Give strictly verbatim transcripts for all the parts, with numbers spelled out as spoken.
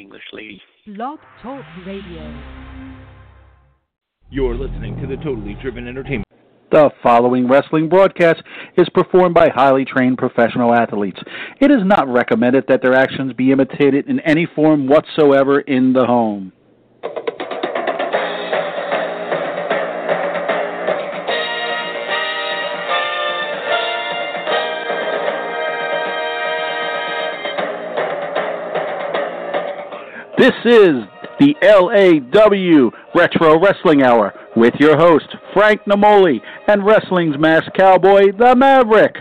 English lady. Blog Talk Radio. You're listening to the Totally Driven Entertainment. The following wrestling broadcast is performed by highly trained professional athletes. It is not recommended that their actions be imitated in any form whatsoever in the home. This is the L A W Retro Wrestling Hour with your host, Frank Namoli, and wrestling's masked cowboy, the Maverick.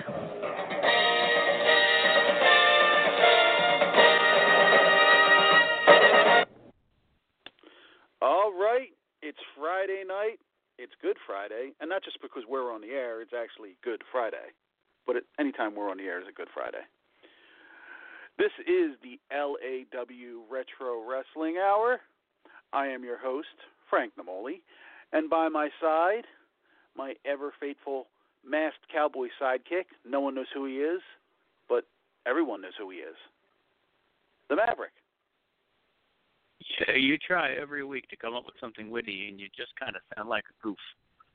All right, it's Friday night. It's Good Friday, and not just because we're on the air, it's actually Good Friday. But it, anytime we're on the air is a Good Friday. This is the L A W Retro Wrestling Hour. I am your host, Frank Namoli, and by my side, my ever-faithful masked cowboy sidekick. No one knows who he is, but everyone knows who he is. The Maverick. Yeah, you try every week to come up with something witty, and you just kind of sound like a goof.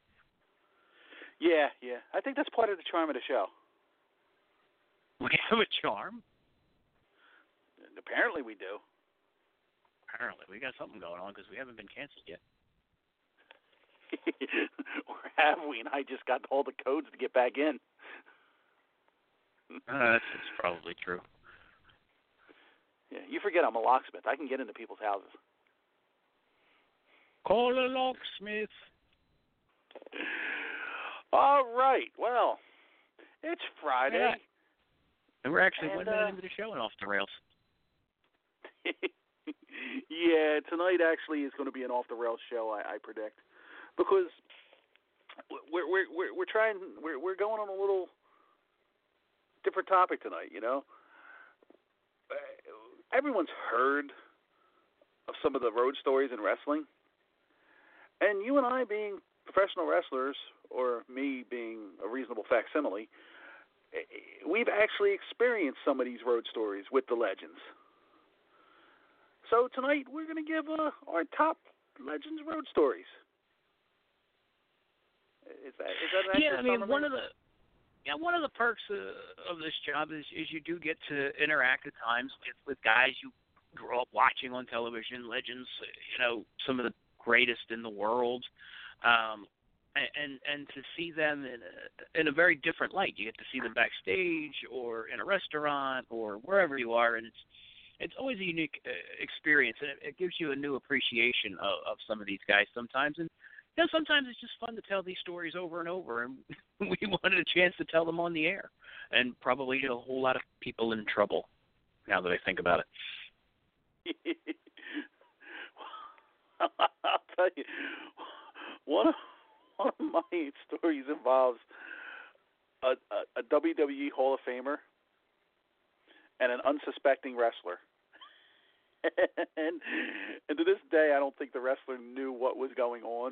Yeah, yeah. I think that's part of the charm of the show. We have a charm? Apparently we do. Apparently. We got something going on because we haven't been canceled yet. Or have we? And I just got all the codes to get back in. uh, that's, that's probably true. Yeah, you forget I'm a locksmith. I can get into people's houses. Call a locksmith. All right. Well, it's Friday. Yeah. And we're actually and, one uh, minute into the show and off the rails. Yeah, tonight actually is going to be an off-the-rails show, I, I predict, because we're we're we're we're trying we're we're going on a little different topic tonight. You know, everyone's heard of some of the road stories in wrestling, and you and I, being professional wrestlers, or me being a reasonable facsimile, we've actually experienced some of these road stories with the legends. So tonight we're going to give uh, our top Legends road stories. Is that is that an yeah? I mean, summary? one of the yeah one of the perks uh, of this job is is you do get to interact at times with, with guys you grew up watching on television, legends, you know, some of the greatest in the world, um, and and to see them in a, in a very different light. You get to see them backstage or in a restaurant or wherever you are, and it's It's always a unique uh, experience, and it, it gives you a new appreciation of, of some of these guys sometimes. And you know, sometimes it's just fun to tell these stories over and over, and we wanted a chance to tell them on the air, and probably a whole lot of people in trouble now that I think about it. I'll tell you, one of, one of my stories involves a, a, a W W E Hall of Famer and an unsuspecting wrestler. and, and to this day, I don't think the wrestler knew what was going on.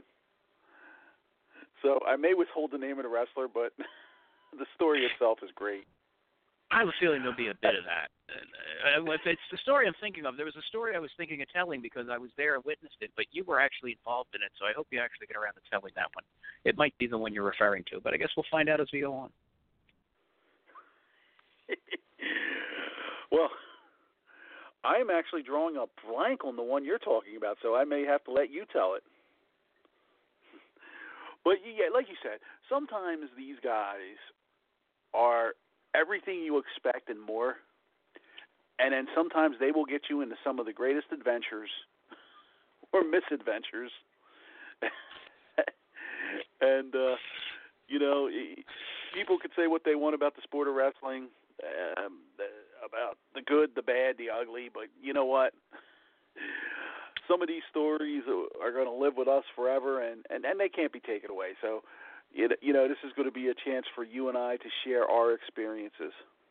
So I may withhold the name of the wrestler, but the story itself is great. I have a feeling there'll be a bit of that. Uh, if it's the story I'm thinking of, there was a story I was thinking of telling because I was there and witnessed it, but you were actually involved in it, so I hope you actually get around to telling that one. It might be the one you're referring to, but I guess we'll find out as we go on. Well, I'm actually drawing a blank on the one you're talking about, so I may have to let you tell it. But, yeah, like you said, sometimes these guys are everything you expect and more, and then sometimes they will get you into some of the greatest adventures or misadventures. and, uh, you know, people could say what they want about the sport of wrestling, um, about the good, the bad, the ugly, but you know what? Some of these stories are going to live with us forever, and, and, and they can't be taken away. So, you know, this is going to be a chance for you and I to share our experiences.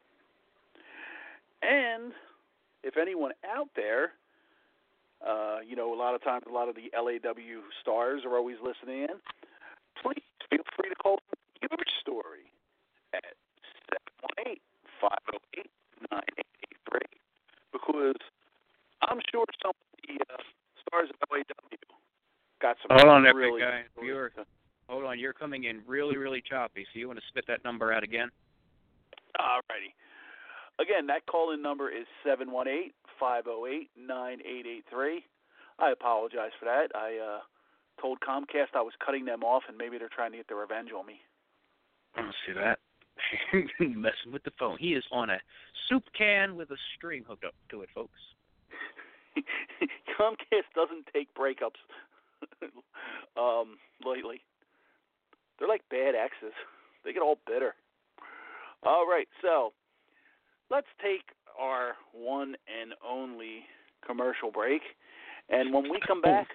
And if anyone out there, uh, you know, a lot of times a lot of the L A W stars are always listening in, please feel free to call your story at seven one eight, five oh eight, nine eight eight three, because I'm I'm sure some of the uh, stars of L A W got some. Hold on there, really big guy. You're, hold on, you're coming in really, really choppy. So you want to spit that number out again? All righty. Again, that call-in number is seven one eight, five oh eight, nine eight eight three. I apologize for that. I uh, told Comcast I was cutting them off, and maybe they're trying to get their revenge on me. I don't see that. Messing with the phone. He is on a soup can with a string hooked up to it, folks. Comcast doesn't take breakups um, lately. They're like bad exes. They get all bitter. All right, so let's take our one and only commercial break, and when we come back,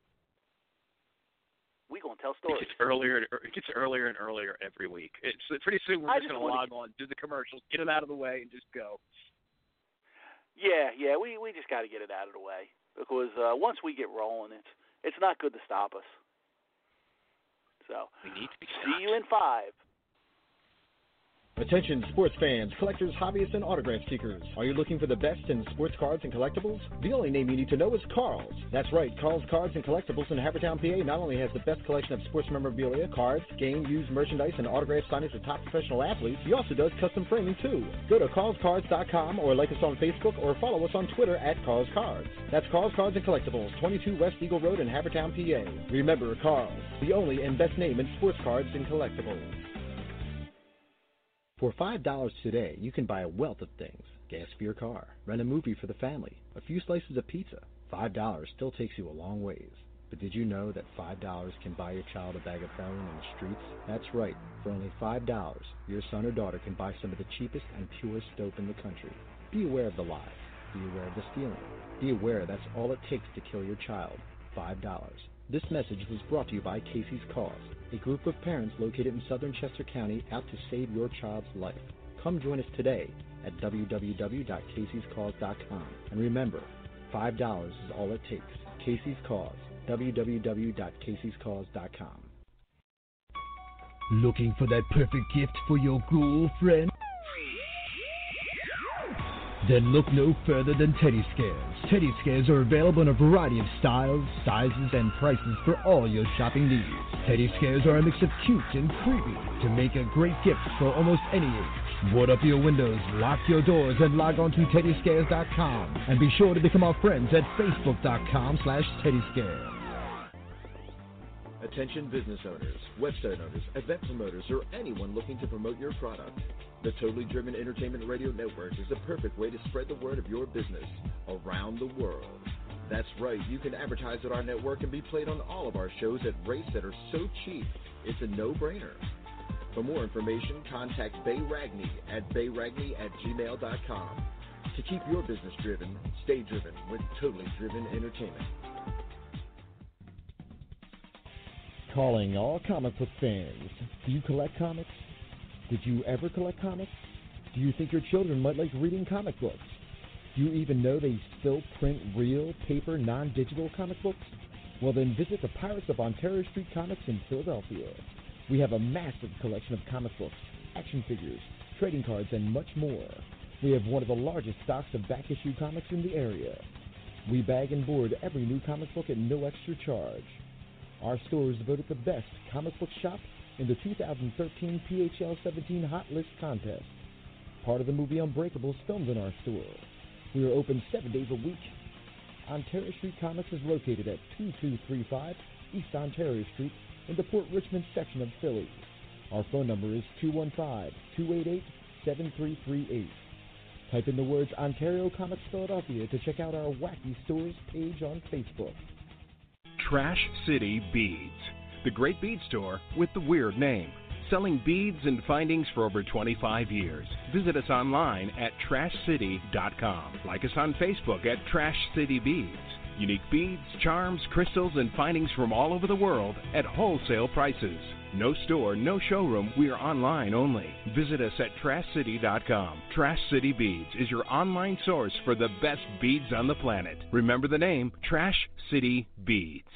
we're going to tell stories. It gets earlier, it gets earlier and earlier every week. It's pretty soon we're just, just going to log on, do the commercials, get them out of the way, and just go. Yeah, yeah, we we just got to get it out of the way because uh, once we get rolling, it's it's not good to stop us. So we need to be see you in five. Attention sports fans, collectors, hobbyists, and autograph seekers. Are you looking for the best in sports cards and collectibles? The only name you need to know is Carl's. That's right, Carl's Cards and Collectibles in Havertown, P A not only has the best collection of sports memorabilia, cards, game, used merchandise, and autograph signings with top professional athletes, he also does custom framing too. Go to carls cards dot com or like us on Facebook or follow us on Twitter at Carl's Cards. That's Carl's Cards and Collectibles, twenty-two West Eagle Road in Havertown, P A. Remember, Carl's, the only and best name in sports cards and collectibles. For five dollars today, you can buy a wealth of things. Gas for your car, rent a movie for the family, a few slices of pizza. five dollars still takes you a long ways. But did you know that five dollars can buy your child a bag of heroin in the streets? That's right. For only five dollars, your son or daughter can buy some of the cheapest and purest dope in the country. Be aware of the lies. Be aware of the stealing. Be aware that's all it takes to kill your child. five dollars. This message was brought to you by Casey's Cause, a group of parents located in southern Chester County out to save your child's life. Come join us today at w w w dot caseys cause dot com. And remember, five dollars is all it takes. Casey's Cause, w w w dot caseys cause dot com. Looking for that perfect gift for your girlfriend? Then look no further than Teddy Scares. Teddy Scares are available in a variety of styles, sizes, and prices for all your shopping needs. Teddy Scares are a mix of cute and creepy to make a great gift for almost any age. Board up your windows, lock your doors, and log on to teddy scares dot com. And be sure to become our friends at facebook dot com slash teddy scares. Attention business owners, website owners, event promoters, or anyone looking to promote your product. The Totally Driven Entertainment Radio Network is the perfect way to spread the word of your business around the world. That's right, you can advertise at our network and be played on all of our shows at rates that are so cheap, it's a no-brainer. For more information, contact Bay Ragney at bay ragney at gmail dot com. To keep your business driven, stay driven with Totally Driven Entertainment. Calling all comic book fans. Do you collect comics? Did you ever collect comics? Do you think your children might like reading comic books? Do you even know they still print real, paper, non-digital comic books? Well, then visit the Pirates of Ontario Street Comics in Philadelphia. We have a massive collection of comic books, action figures, trading cards, and much more. We have one of the largest stocks of back-issue comics in the area. We bag and board every new comic book at no extra charge. Our store is voted the best comic book shop in the two thousand thirteen P H L seventeen Hot List Contest. Part of the movie Unbreakable is filmed in our store. We are open seven days a week. Ontario Street Comics is located at two two three five East Ontario Street in the Port Richmond section of Philly. Our phone number is two one five, two eight eight, seven three three eight. Type in the words Ontario Comics Philadelphia to check out our Wacky Stores page on Facebook. Trash City Beads, the great bead store with the weird name. Selling beads and findings for over twenty-five years. Visit us online at trash city dot com. Like us on Facebook at Trash City Beads. Unique beads, charms, crystals, and findings from all over the world at wholesale prices. No store, no showroom, we are online only. Visit us at trash city dot com. Trash City Beads is your online source for the best beads on the planet. Remember the name, Trash City Beads.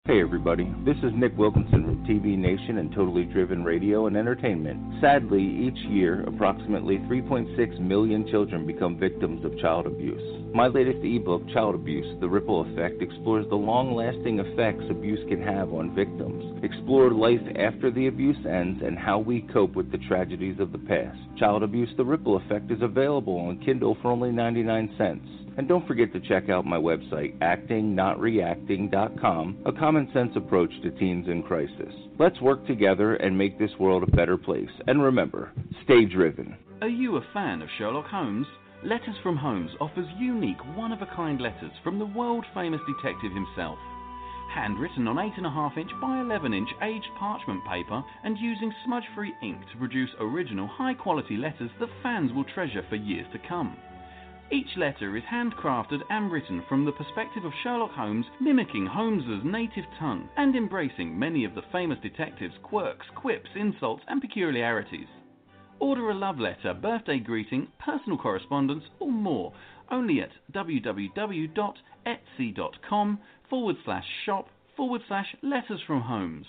Hey everybody, this is Nick Wilkinson from T V Nation and Totally Driven Radio and Entertainment. Sadly, each year, approximately three point six million children become victims of child abuse. My latest ebook, Child Abuse, The Ripple Effect, explores the long-lasting effects abuse can have on victims. Explore life after the abuse ends and how we cope with the tragedies of the past. Child Abuse, The Ripple Effect is available on Kindle for only ninety-nine cents. And don't forget to check out my website, acting not reacting dot com, a common-sense approach to teens in crisis. Let's work together and make this world a better place. And remember, stay driven. Are you a fan of Sherlock Holmes? Letters from Holmes offers unique, one-of-a-kind letters from the world-famous detective himself. Handwritten on eight point five inch by eleven inch aged parchment paper and using smudge-free ink to produce original, high-quality letters that fans will treasure for years to come. Each letter is handcrafted and written from the perspective of Sherlock Holmes, mimicking Holmes's native tongue and embracing many of the famous detective's quirks, quips, insults, and peculiarities. Order a love letter, birthday greeting, personal correspondence, or more only at www.etsy.com forward slash shop forward slash letters from Holmes.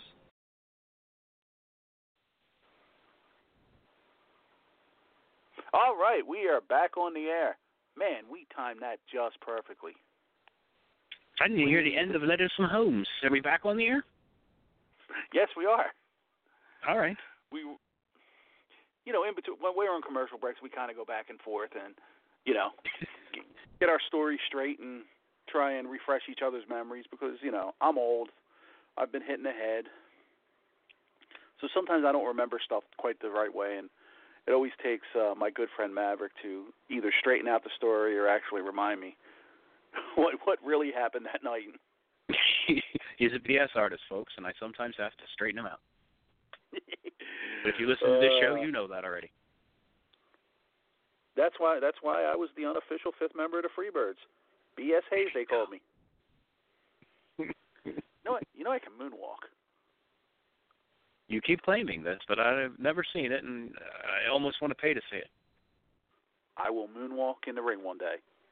All right, we are back on the air. Man, we timed that just perfectly. I didn't hear the end of Letters from Holmes. Are we back on the air? Yes, we are. All right. We, you know, in between when we're on commercial breaks, we kind of go back and forth and, you know, get our story straight and try and refresh each other's memories because, you know, I'm old. I've been hit in the head. So sometimes I don't remember stuff quite the right way, and it always takes uh, my good friend Maverick to either straighten out the story or actually remind me what what really happened that night. He's a B S artist, folks, and I sometimes have to straighten him out. But if you listen to this show, you know that already. That's why that's why I was the unofficial fifth member of the Freebirds. B S Hayes, they called me. you know what? You know I can moonwalk. You keep claiming this, but I've never seen it, and I almost want to pay to see it. I will moonwalk in the ring one day.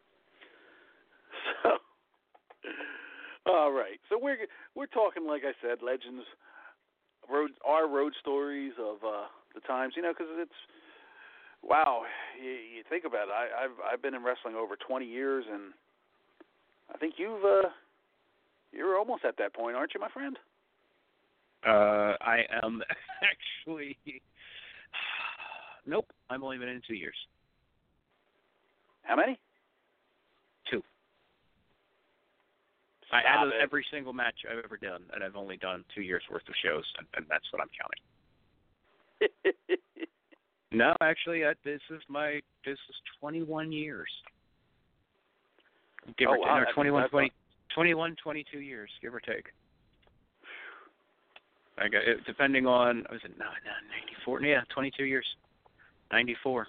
So, all right. So we're we're talking, like I said, legends, road, our road stories of uh, the times. You know, because it's wow. You, you think about it. I, I've I've been in wrestling over twenty years, and I think you've uh, you're almost at that point, aren't you, my friend? Uh, I am actually. Nope, I've only been in two years. How many? Two. Stop I added it. every single match I've ever done, and I've only done two years worth of shows, and, and that's what I'm counting. No, actually, I, this is my this is twenty-one years. Give oh, or take, wow, no, twenty-one, twenty, a... twenty-one, twenty-two years, give or take. I got it, depending on was it no, no ninety-four? Yeah, twenty-two years, ninety-four.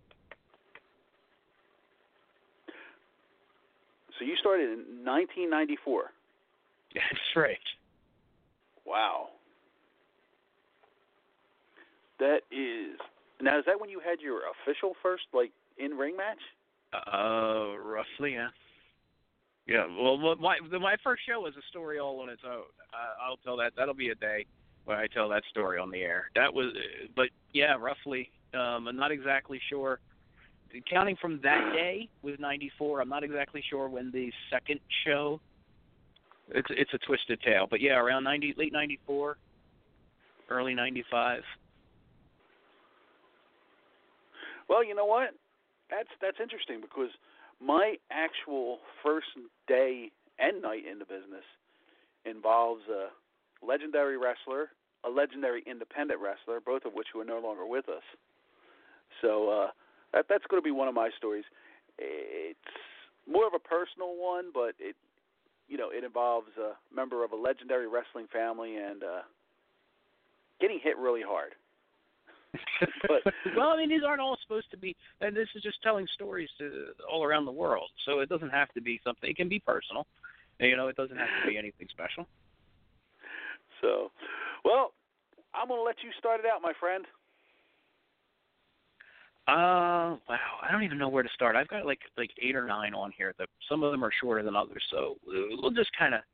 So you started in nineteen ninety-four. That's right. Wow. That is now. Is that when you had your official first like in ring match? Uh, roughly, yeah. Yeah. Well, my my first show was a story all on its own. Uh, I'll tell that. That'll be a day when I tell that story on the air. That was, but yeah, roughly. Um, I'm not exactly sure. Counting from that day was ninety-four. I'm not exactly sure when the second show. It's it's a twisted tale, but yeah, around ninety, late ninety-four, early ninety-five. Well, you know what? That's that's interesting because my actual first day and night in the business involves a legendary wrestler, a legendary independent wrestler, both of which who are no longer with us. So uh, that that's going to be one of my stories. It's more of a personal one, but it you know it involves a member of a legendary wrestling family and uh, getting hit really hard. But, well, I mean, these aren't all supposed to be, and this is just telling stories to all around the world. So it doesn't have to be something. It can be personal. You know, it doesn't have to be anything special. So, well, I'm going to let you start it out, my friend. Uh, wow, I don't even know where to start. I've got like like eight or nine on here. That some of them are shorter than others, so we'll just kind of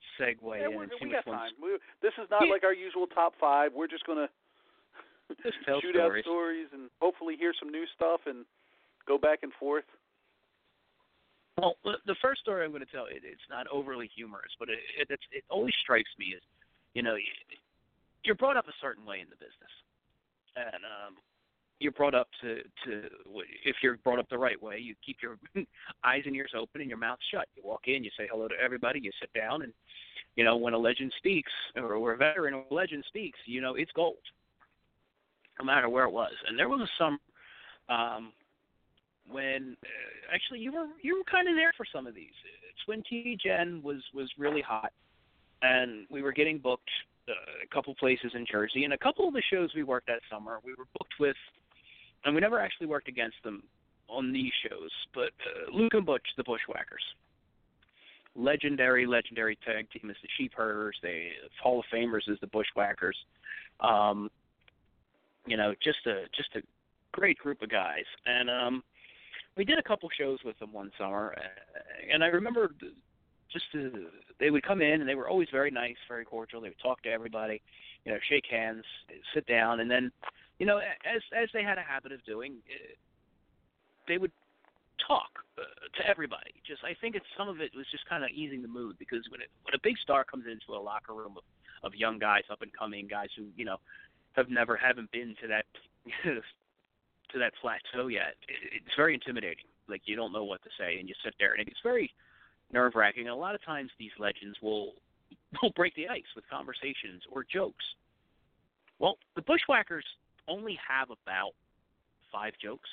segue yeah, in we're, and see we which got ones. time. We, this is not Yeah. like our usual top five. We're just gonna Just tell shoot stories. out stories and hopefully hear some new stuff and go back and forth. Well, the the first story I'm going to tell, it, it's not overly humorous, but it, it it's, it always strikes me as, you know, you're brought up a certain way in the business, and um, you're brought up to to if you're brought up the right way, you keep your eyes and ears open and your mouth shut. You walk in, you say hello to everybody, you sit down, and you know when a legend speaks or, or a veteran or a legend speaks, you know it's gold, no matter where it was. And there was a summer. Um, when uh, actually you were you were kind of there for some of these. Twin T Gen was was really hot, and we were getting booked uh, a couple places in Jersey, and a couple of the shows we worked that summer we were booked with, and we never actually worked against them on these shows, but uh, Luke and Butch, the Bushwhackers, legendary legendary tag team as the Sheep Herders, they Hall of Famers as the Bushwhackers, um, you know just a just a great group of guys, and um. We did a couple shows with them one summer, and I remember just to, they would come in, and they were always very nice, very cordial. They would talk to everybody, you know, shake hands, sit down, and then, you know, as as they had a habit of doing, they would talk uh, to everybody. Just I think it's some of it was just kind of easing the mood, because when it, when a big star comes into a locker room of, of young guys, up and coming guys who you know have never haven't been to that. to that plateau yet, it's very intimidating. Like, you don't know what to say, and you sit there, and it gets very nerve-wracking. And a lot of times these legends will will break the ice with conversations or jokes. Well, the Bushwhackers only have about five jokes,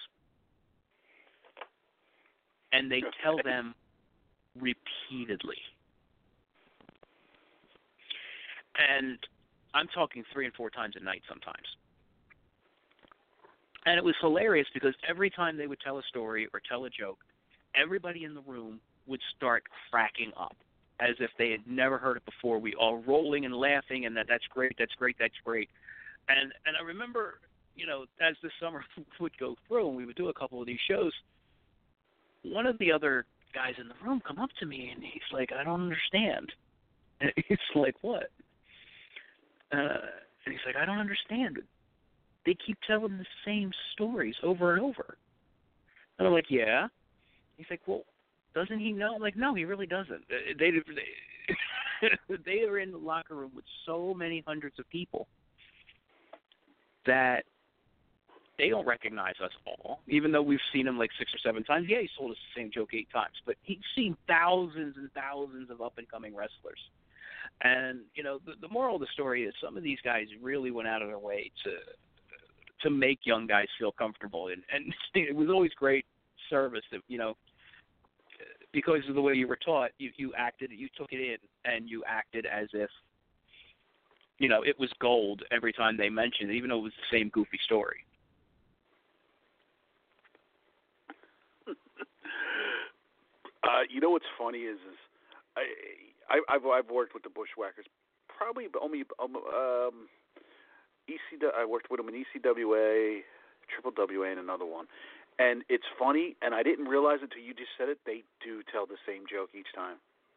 and they tell them repeatedly. And I'm talking three and four times a night sometimes. And it was hilarious because every time they would tell a story or tell a joke, everybody in the room would start cracking up as if they had never heard it before. We all rolling and laughing, and that that's great, that's great, that's great. And and I remember, you know, as the summer would go through and we would do a couple of these shows, one of the other guys in the room come up to me and he's like, I don't understand. And it's like, what? Uh, and he's like, I don't understand. They keep telling the same stories over and over. And I'm like, yeah. He's like, well, doesn't he know? I'm like, no, he really doesn't. They they, they are in the locker room with so many hundreds of people that they don't recognize us all, even though we've seen him like six or seven times. Yeah, he's told us the same joke eight times, but he's seen thousands and thousands of up-and-coming wrestlers. And, you know, the, the moral of the story is some of these guys really went out of their way to to make young guys feel comfortable. And, and it was always great service that, you know, because of the way you were taught, you, you acted, you took it in, and you acted as if, you know, it was gold every time they mentioned it, even though it was the same goofy story. uh, you know what's funny is, is I, I, I've, I've worked with the Bushwhackers probably only um, um, E C W. I worked with them in E C W A, Triple W A, and another one. And it's funny, and I didn't realize it until you just said it, they do tell the same joke each time.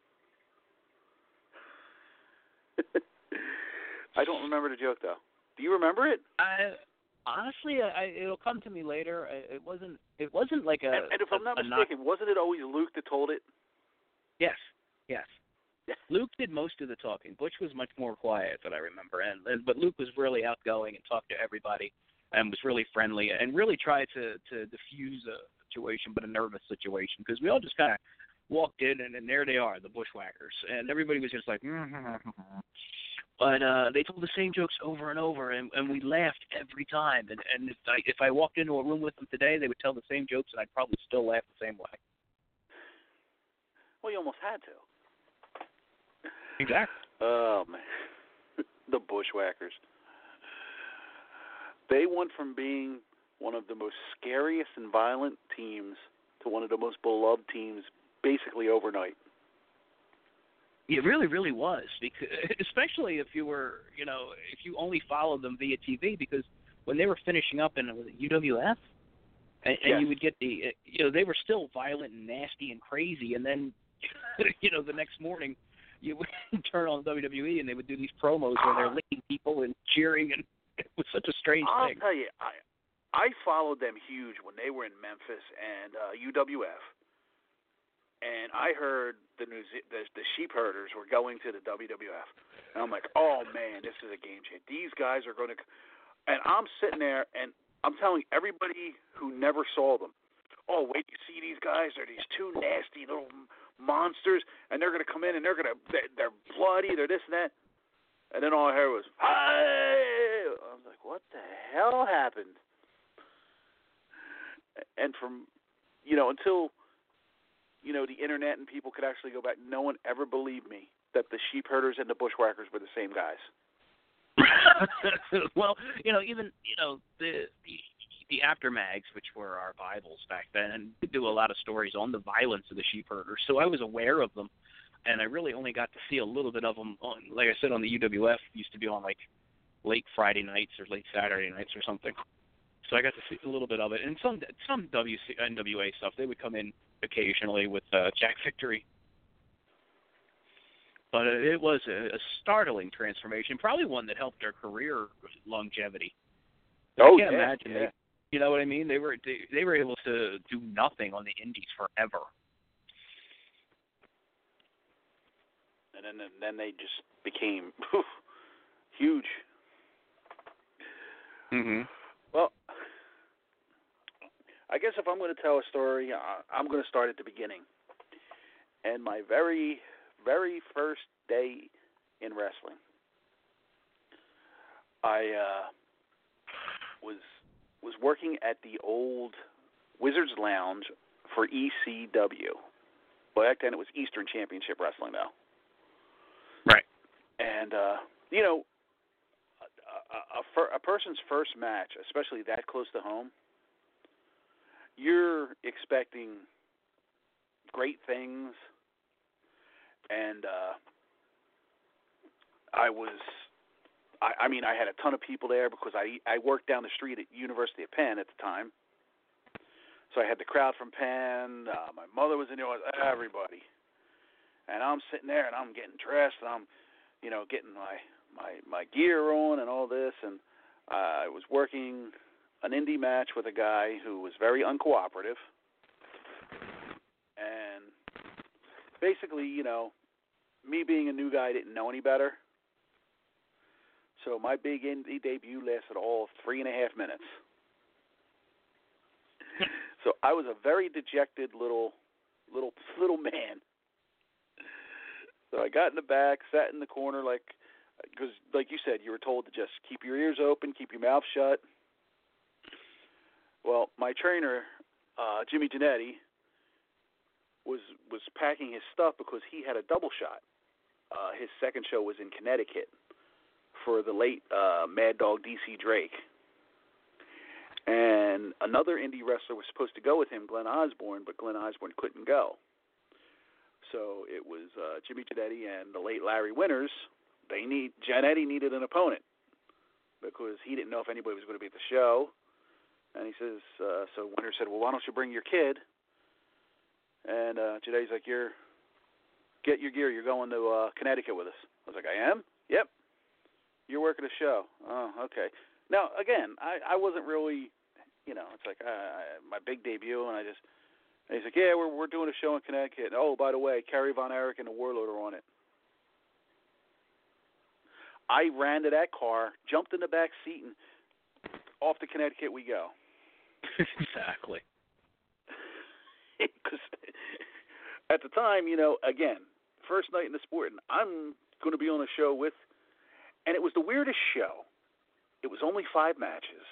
I don't remember the joke, though. Do you remember it? I honestly, I, it'll come to me later. It wasn't. It wasn't like a. And, and if a, I'm not a mistaken, knock. wasn't it always Luke that told it? Yes. Yes. Luke did most of the talking. Butch was much more quiet, that I remember, and, and but Luke was really outgoing and talked to everybody, and was really friendly, and really tried to to diffuse a situation, but a nervous situation, because we all just kind of walked in, and, and there they are, the Bushwhackers, and everybody was just like, mm-hmm. But uh, they told the same jokes over and over, and, and we laughed every time. And, and if I if I walked into a room with them today, they would tell the same jokes, and I'd probably still laugh the same way. Well, you almost had to. Exactly. Oh, man. The Bushwhackers. They went from being one of the most scariest and violent teams to one of the most beloved teams basically overnight. It really, really was, because especially if you were, you know, if you only followed them via T V, because when they were finishing up in U W F, and, and yes. you would get the, you know, they were still violent and nasty and crazy, and then, you know, the next morning, you would turn on W W E and they would do these promos where they're licking people and cheering, and it was such a strange I'll thing. I'll tell you, I I followed them huge when they were in Memphis and uh, U W F, and I heard the news the, the sheep herders were going to the W W F, and I'm like, oh man, this is a game changer. These guys are going to, and I'm sitting there and I'm telling everybody who never saw them, oh wait, you see these guys? They're these two nasty little monsters, and they're going to come in and they're going to they're, they're bloody, they're this and that, and then all I heard was, hey! I was like, what the hell happened? And from, you know, until, you know, the internet and people could actually go back, no one ever believed me that the sheep herders and the bushwhackers were the same guys. Well, you know, even, you know, the, the the aftermags, which were our Bibles back then, and we do a lot of stories on the violence of the sheep herders, so I was aware of them, and I really only got to see a little bit of them on, like I said, on the U W F, used to be on like late Friday nights or late Saturday nights or something. So I got to see a little bit of it. And some some W C, N W A stuff, they would come in occasionally with uh, Jack Victory. But it was a, a startling transformation, probably one that helped their career longevity. Oh, I can't yeah, imagine. yeah. They, you know what I mean? They were they, they were able to do nothing on the indies forever. And then then they just became whew, huge. Mm-hmm. Well, I guess if I'm going to tell a story, I'm going to start at the beginning. And my very, very first day in wrestling, I uh, was was working at the old Wizards Lounge for E C W. Well, back then it was Eastern Championship Wrestling, though. Right. And, uh, you know, a, a, a person's first match, especially that close to home, you're expecting great things, and uh, I was, I, I mean, I had a ton of people there because I I worked down the street at University of Penn at the time, so I had the crowd from Penn. Uh, my mother was in there, everybody, and I'm sitting there and I'm getting dressed and I'm, you know, getting my my my gear on and all this, and uh, I was working an indie match with a guy who was very uncooperative, and basically, you know, me being a new guy didn't know any better, so my big indie debut lasted all three and a half minutes. So I was a very dejected little little little man. So I got in the back, sat in the corner, like, because like you said, you were told to just keep your ears open, keep your mouth shut. Well, my trainer, uh, Jimmy Janetti, was was packing his stuff because he had a double shot. Uh, his second show was in Connecticut for the late uh, Mad Dog D C Drake. And another indie wrestler was supposed to go with him, Glenn Osborne, but Glenn Osborne couldn't go. So it was uh, Jimmy Janetti and the late Larry Winters. They need Janetti needed an opponent because he didn't know if anybody was going to be at the show. And he says, uh, so Winters said, well, why don't you bring your kid? And uh, Janetti's like, you're, get your gear. You're going to uh, Connecticut with us. I was like, I am? Yep. You're working a show. Oh, okay. Now, again, I, I wasn't really, you know, it's like uh, my big debut, and I just, and he's like, yeah, we're we're doing a show in Connecticut. And, oh, by the way, Kerry Von Erich and the Warlord are on it. I ran to that car, jumped in the back seat, and off to Connecticut we go. Exactly. Because at the time, you know, again, first night in the sport, and I'm going to be on a show with, and it was the weirdest show. It was only five matches.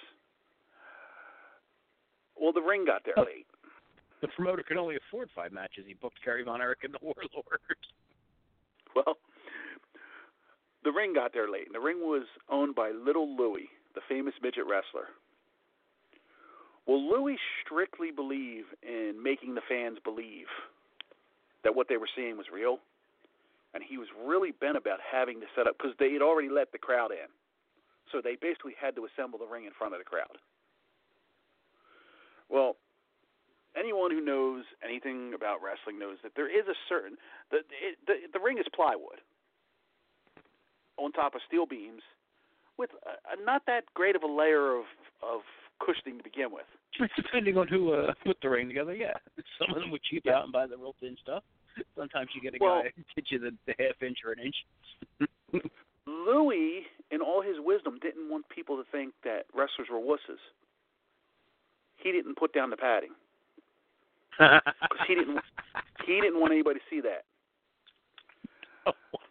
Well, the ring got there late. The promoter could only afford five matches. He booked Kerry Von Erich and the Warlord. Well, the ring got there late, and the ring was owned by Little Louie, the famous midget wrestler. Well, Louie strictly believed in making the fans believe that what they were seeing was real, and he was really bent about having to set up, because they had already let the crowd in. So they basically had to assemble the ring in front of the crowd. Well, anyone who knows anything about wrestling knows that there is a certain the it, the, the ring is plywood on top of steel beams with a, a not that great of a layer of of cushioning to begin with. Depending on who uh, put the ring together, yeah. Some of them would cheap yeah. out and buy the real thin stuff. Sometimes you get a well, guy who gets you the, the half inch or an inch. Louis, in all his wisdom, didn't want people to think that wrestlers were wusses. He didn't put down the padding. Because he didn't, he didn't want anybody to see that. Oh,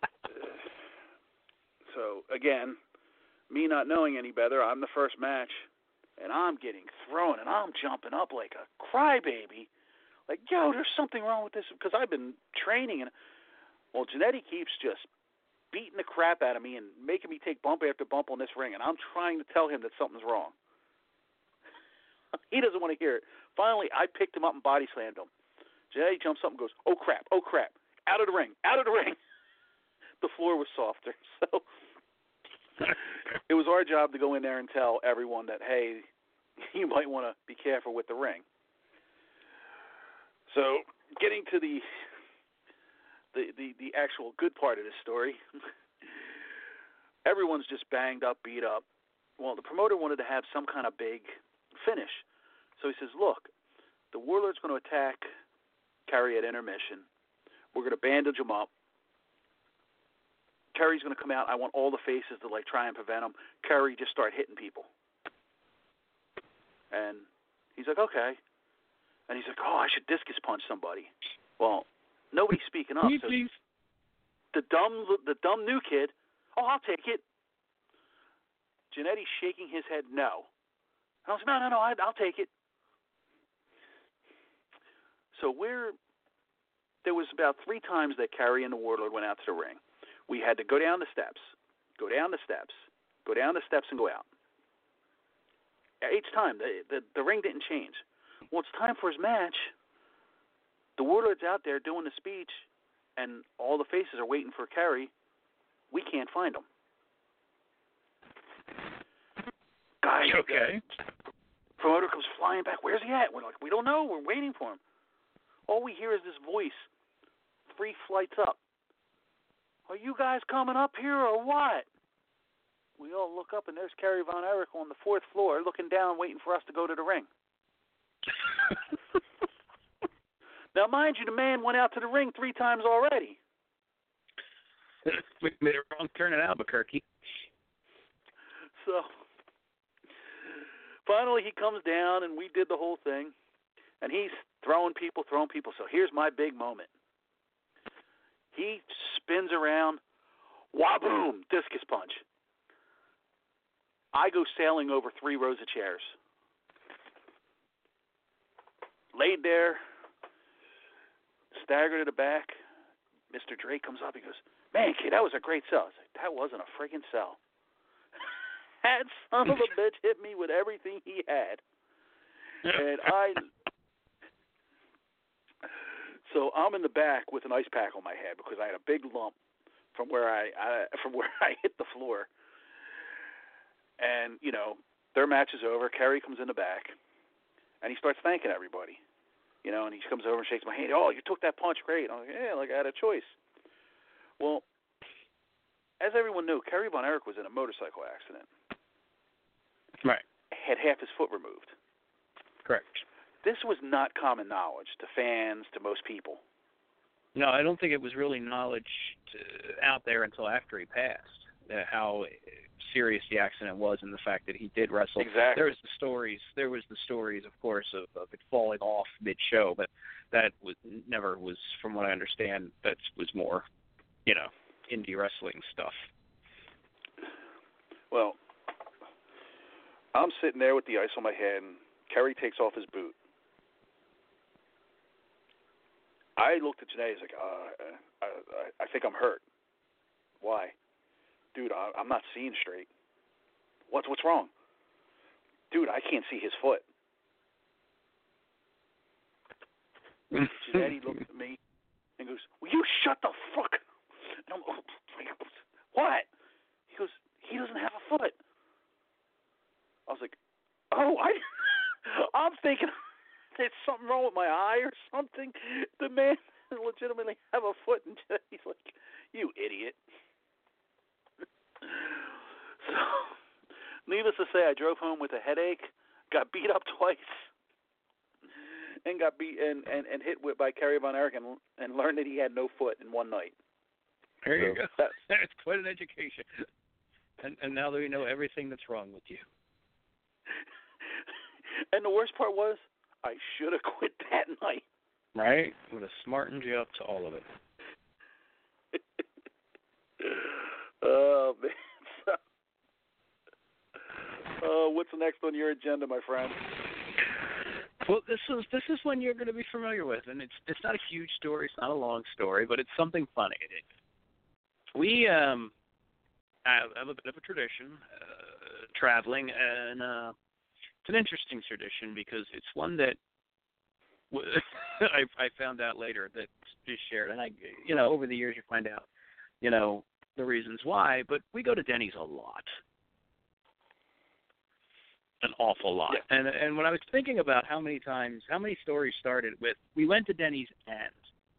so, again, me not knowing any better, I'm the first match, and I'm getting thrown, and I'm jumping up like a crybaby. Like, yo, there's something wrong with this, because I've been training, and, well, Jannetty keeps just beating the crap out of me and making me take bump after bump on this ring, and I'm trying to tell him that something's wrong. He doesn't want to hear it. Finally, I picked him up and body slammed him. Jannetty jumps up and goes, oh, crap, oh, crap, out of the ring, out of the ring. The floor was softer, so it was our job to go in there and tell everyone that, hey, you might want to be careful with the ring. So getting to the the, the, the actual good part of this story, everyone's just banged up, beat up. Well, the promoter wanted to have some kind of big finish. So he says, look, the Warlord's going to attack Kerry at intermission. We're going to bandage him up. Kerry's going to come out. I want all the faces to, like, try and prevent him. Kerry, just start hitting people. And he's like, okay. And he's like, oh, I should discus punch somebody. Well, nobody's speaking up. So the dumb, the dumb new kid, oh, I'll take it. Jannetty's shaking his head, no. And I was like, no, no, no, I, I'll take it. So we're, there was about three times that Kerry and the Warlord went out to the ring. We had to go down the steps, go down the steps, go down the steps, and go out. Each time, the, the, the ring didn't change. Well, it's time for his match. The Warlord's out there doing the speech, and all the faces are waiting for Kerry. We can't find him. Guys, okay. Promoter comes flying back. Where's he at? We're like, we don't know. We're waiting for him. All we hear is this voice, three flights up. Are you guys coming up here or what? We all look up, and there's Kerry Von Erich on the fourth floor looking down, waiting for us to go to the ring. Now, mind you, the man went out to the ring three times already. We made a wrong turn in Albuquerque. So, finally he comes down, and we did the whole thing. And he's throwing people, throwing people. So here's my big moment. He spins around, waboom, discus punch. I go sailing over three rows of chairs. Laid there, staggered to the back. Mister Drake comes up. He goes, man, kid, that was a great sell. I was like, that wasn't a friggin' sell. That son of a bitch hit me with everything he had. And I... So I'm in the back with an ice pack on my head because I had a big lump from where I, I from where I hit the floor. And, you know, their match is over. Kerry comes in the back, and he starts thanking everybody. You know, and he comes over and shakes my hand. Oh, you took that punch great. I'm like, yeah, like I had a choice. Well, as everyone knew, Kerry Von Erich was in a motorcycle accident. Right. Had half his foot removed. Correct. This was not common knowledge to fans, to most people. No, I don't think it was really knowledge to, out there until after he passed, uh, how serious the accident was and the fact that he did wrestle. Exactly. There was the stories, there was the stories, of course, of, of it falling off mid-show, but that was never was, from what I understand, that was more, you know, indie wrestling stuff. Well, I'm sitting there with the ice on my head, and Kerry takes off his boot. I looked at Janae. He's like, uh, I, I, I think I'm hurt. Why? Dude, I, I'm not seeing straight. What's what's wrong? Dude, I can't see his foot. Janae looked at me and goes, will you shut the fuck up? And I'm like, what? He goes, he doesn't have a foot. I was like, oh, I, I'm thinking there's something wrong wrong with my eye or something? The man legitimately have a foot, and he's like, you idiot. So, needless to say, I drove home with a headache, got beat up twice, and got beat and, and, and hit with, by Kerry Von Erich, and, and learned that he had no foot in one night. There you so, go. That's, that's quite an education. And, and now that we know everything that's wrong with you. And the worst part was, I should have quit that night. Right? Would have smartened you up to all of it. Oh, man. So, uh, what's next on your agenda, my friend? Well, this is this is one you're going to be familiar with, and it's it's not a huge story, it's not a long story, but it's something funny. We um have, have a bit of a tradition, uh, traveling, and uh, it's an interesting tradition because it's one that I, I found out later that is shared, and I, you know, over the years you find out, you know, the reasons why. But we go to Denny's a lot, an awful lot. Yeah. And and when I was thinking about how many times, how many stories started with, we went to Denny's and,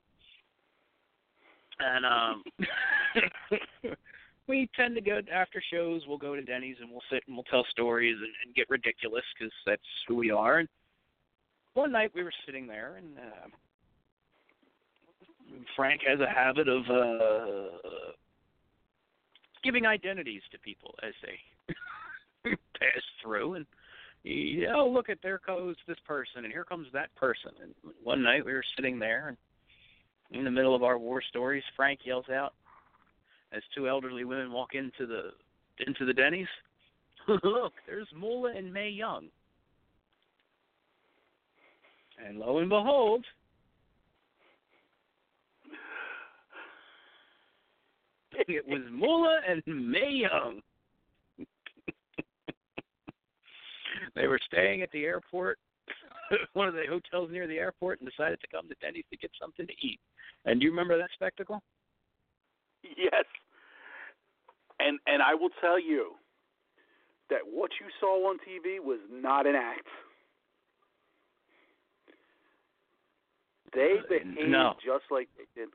and um, we tend to go after shows. We'll go to Denny's and we'll sit and we'll tell stories and, and get ridiculous because that's who we are. And one night we were sitting there, and uh, Frank has a habit of uh, giving identities to people as they pass through. And, he, oh, look, at there goes this person, and here comes that person. And one night we were sitting there, and in the middle of our war stories, Frank yells out, as two elderly women walk into the into the Denny's, look, there's Moolah and Mae Young. And lo and behold, it was Moolah and Mae Young. They were staying at the airport, one of the hotels near the airport, and decided to come to Denny's to get something to eat. And do you remember that spectacle? Yes. And and I will tell you that what you saw on T V was not an act. They behaved no. just like they did.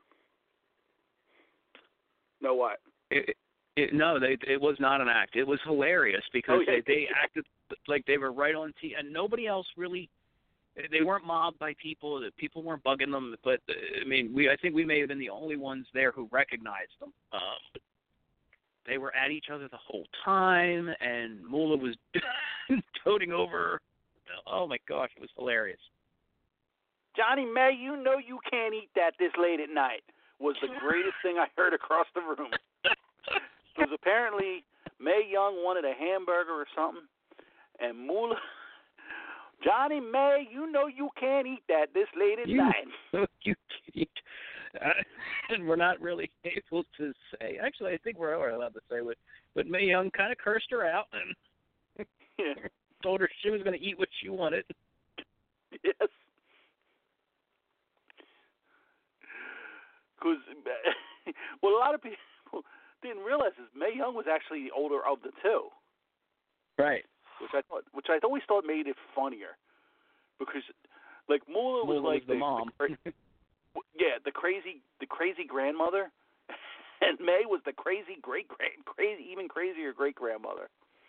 No what? It, it, no, they, it was not an act. It was hilarious because oh, yeah. they, they acted like they were right on T V, and nobody else really. They weren't mobbed by people. People weren't bugging them. But I mean, we I think we may have been the only ones there who recognized them. Um, they were at each other the whole time, and Moolah was toting over. Oh my gosh, it was hilarious. Johnny May, you know you can't eat that this late at night, was the greatest thing I heard across the room. Because apparently Mae Young wanted a hamburger or something, and Moolah, Johnny May, you know you can't eat that this late at you, night. You can't eat. Uh, and we're not really able to say. Actually, I think we're allowed to say, but, but Mae Young kind of cursed her out and yeah. told her she was going to eat what she wanted. Yes. Because, well, a lot of people didn't realize is Mae Young was actually the older of the two. Right. Which I thought, which I always thought made it funnier, because, like, Moolah was Moolah like was the, the mom. The, yeah, the crazy, the crazy grandmother, and Mae was the crazy great grand, crazy, even crazier great grandmother.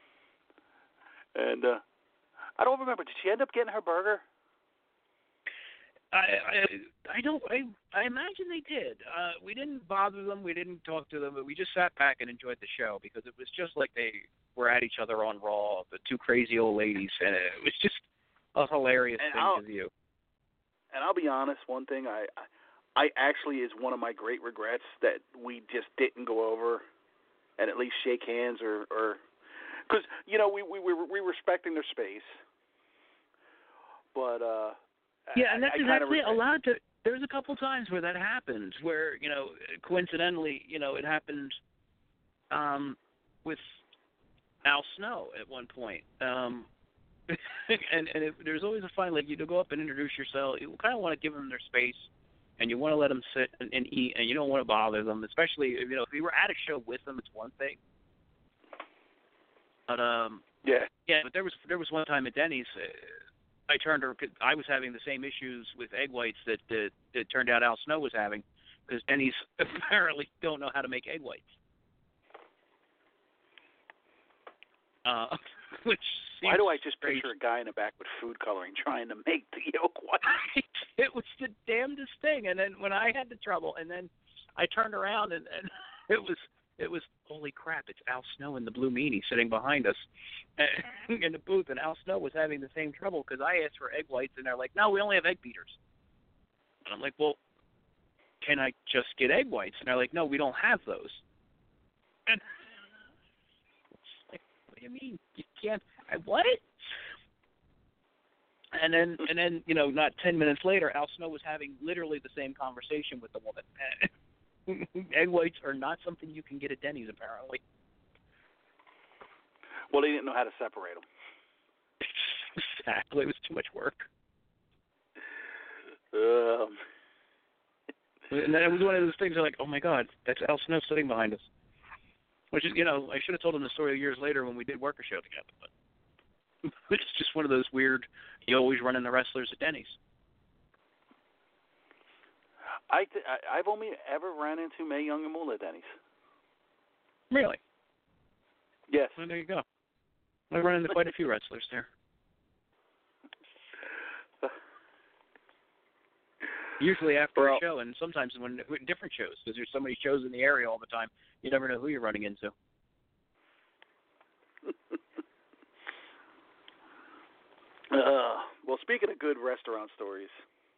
And uh, I don't remember. Did she end up getting her burger? I, I I don't I I imagine they did. Uh, we didn't bother them. We didn't talk to them. But we just sat back and enjoyed the show because it was just like they were at each other on Raw, the two crazy old ladies, and it was just a hilarious and thing I'll, to view. And I'll be honest, one thing I I actually is one of my great regrets that we just didn't go over and at least shake hands or or because you know we we we were, we were respecting their space, but. uh Yeah, and that's I, I exactly respect. a lot to. There's a couple times where that happened, where you know, coincidentally, you know, it happened um, with Al Snow at one point, um, and and it, there's always a fine. Like you to go up and introduce yourself, you kind of want to give them their space, and you want to let them sit and, and eat, and you don't want to bother them, especially you know if you were at a show with them, it's one thing. But um, yeah, yeah, but there was there was one time at Denny's. Uh, I turned her. I was having the same issues with egg whites that that it turned out Al Snow was having, because Denny's apparently don't know how to make egg whites. Uh, which Why do I just strange. picture a guy in the back with food coloring trying to make the yolk white? It was the damnedest thing. And then when I had the trouble, and then I turned around and, and it was it was holy crap! It's Al Snow in the blue meanie sitting behind us in the booth, and Al Snow was having the same trouble because I asked for egg whites, and they're like, "No, we only have egg beaters." And I'm like, "Well, can I just get egg whites?" And they're like, "No, we don't have those." And like, what do you mean you can't? I, what? And then, and then, you know, not ten minutes later, Al Snow was having literally the same conversation with the woman. Egg whites are not something you can get at Denny's, apparently. Well, they didn't know how to separate them. Exactly. It was too much work. Um. And then it was one of those things where like, oh, my God, that's Al Snow sitting behind us. Which is, you know, I should have told him the story years later when we did work a show together. But it's just one of those weird, you always run in the wrestlers at Denny's. I th- I, I've only ever ran into Mae Young and Moolah at Denny's. Really? Yes. Well, there you go. I've run into quite a few wrestlers there. Usually after well, a show, and sometimes when different shows, because there's so many shows in the area all the time, you never know who you're running into. uh, well, speaking of good restaurant stories,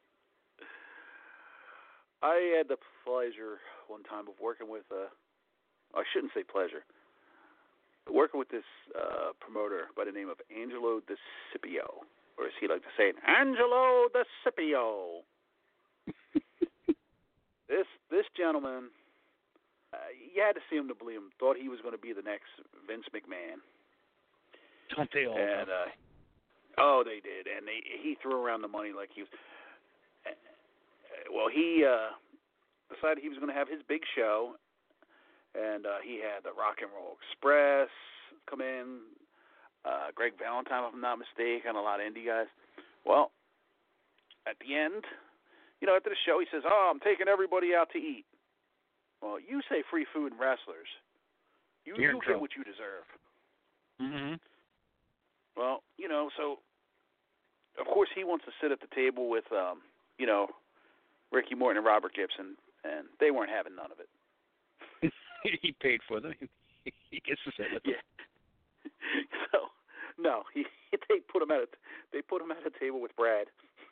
I had the pleasure one time of working with a, I shouldn't say pleasure, but working with this uh, promoter by the name of Angelo DeCipio, or as he like to say it, Angelo DeCipio. this this gentleman, uh, you had to see him to believe him, thought he was going to be the next Vince McMahon. Don't they all? And, uh, oh, they did, and they, he threw around the money like he was. Well, he uh, decided he was going to have his big show, and uh, he had the Rock and Roll Express come in, uh, Greg Valentine, if I'm not mistaken, a lot of indie guys. Well, at the end, you know, after the show, he says, "Oh, I'm taking everybody out to eat." Well, you say free food and wrestlers. You, you get what you deserve. Mm-hmm. Well, you know, so, of course, he wants to sit at the table with, um, you know, Ricky Morton and Robert Gibson, and they weren't having none of it. He paid for them. He gets to sit with them. Yeah. So, no, he they put him at a they put him at a table with Brad.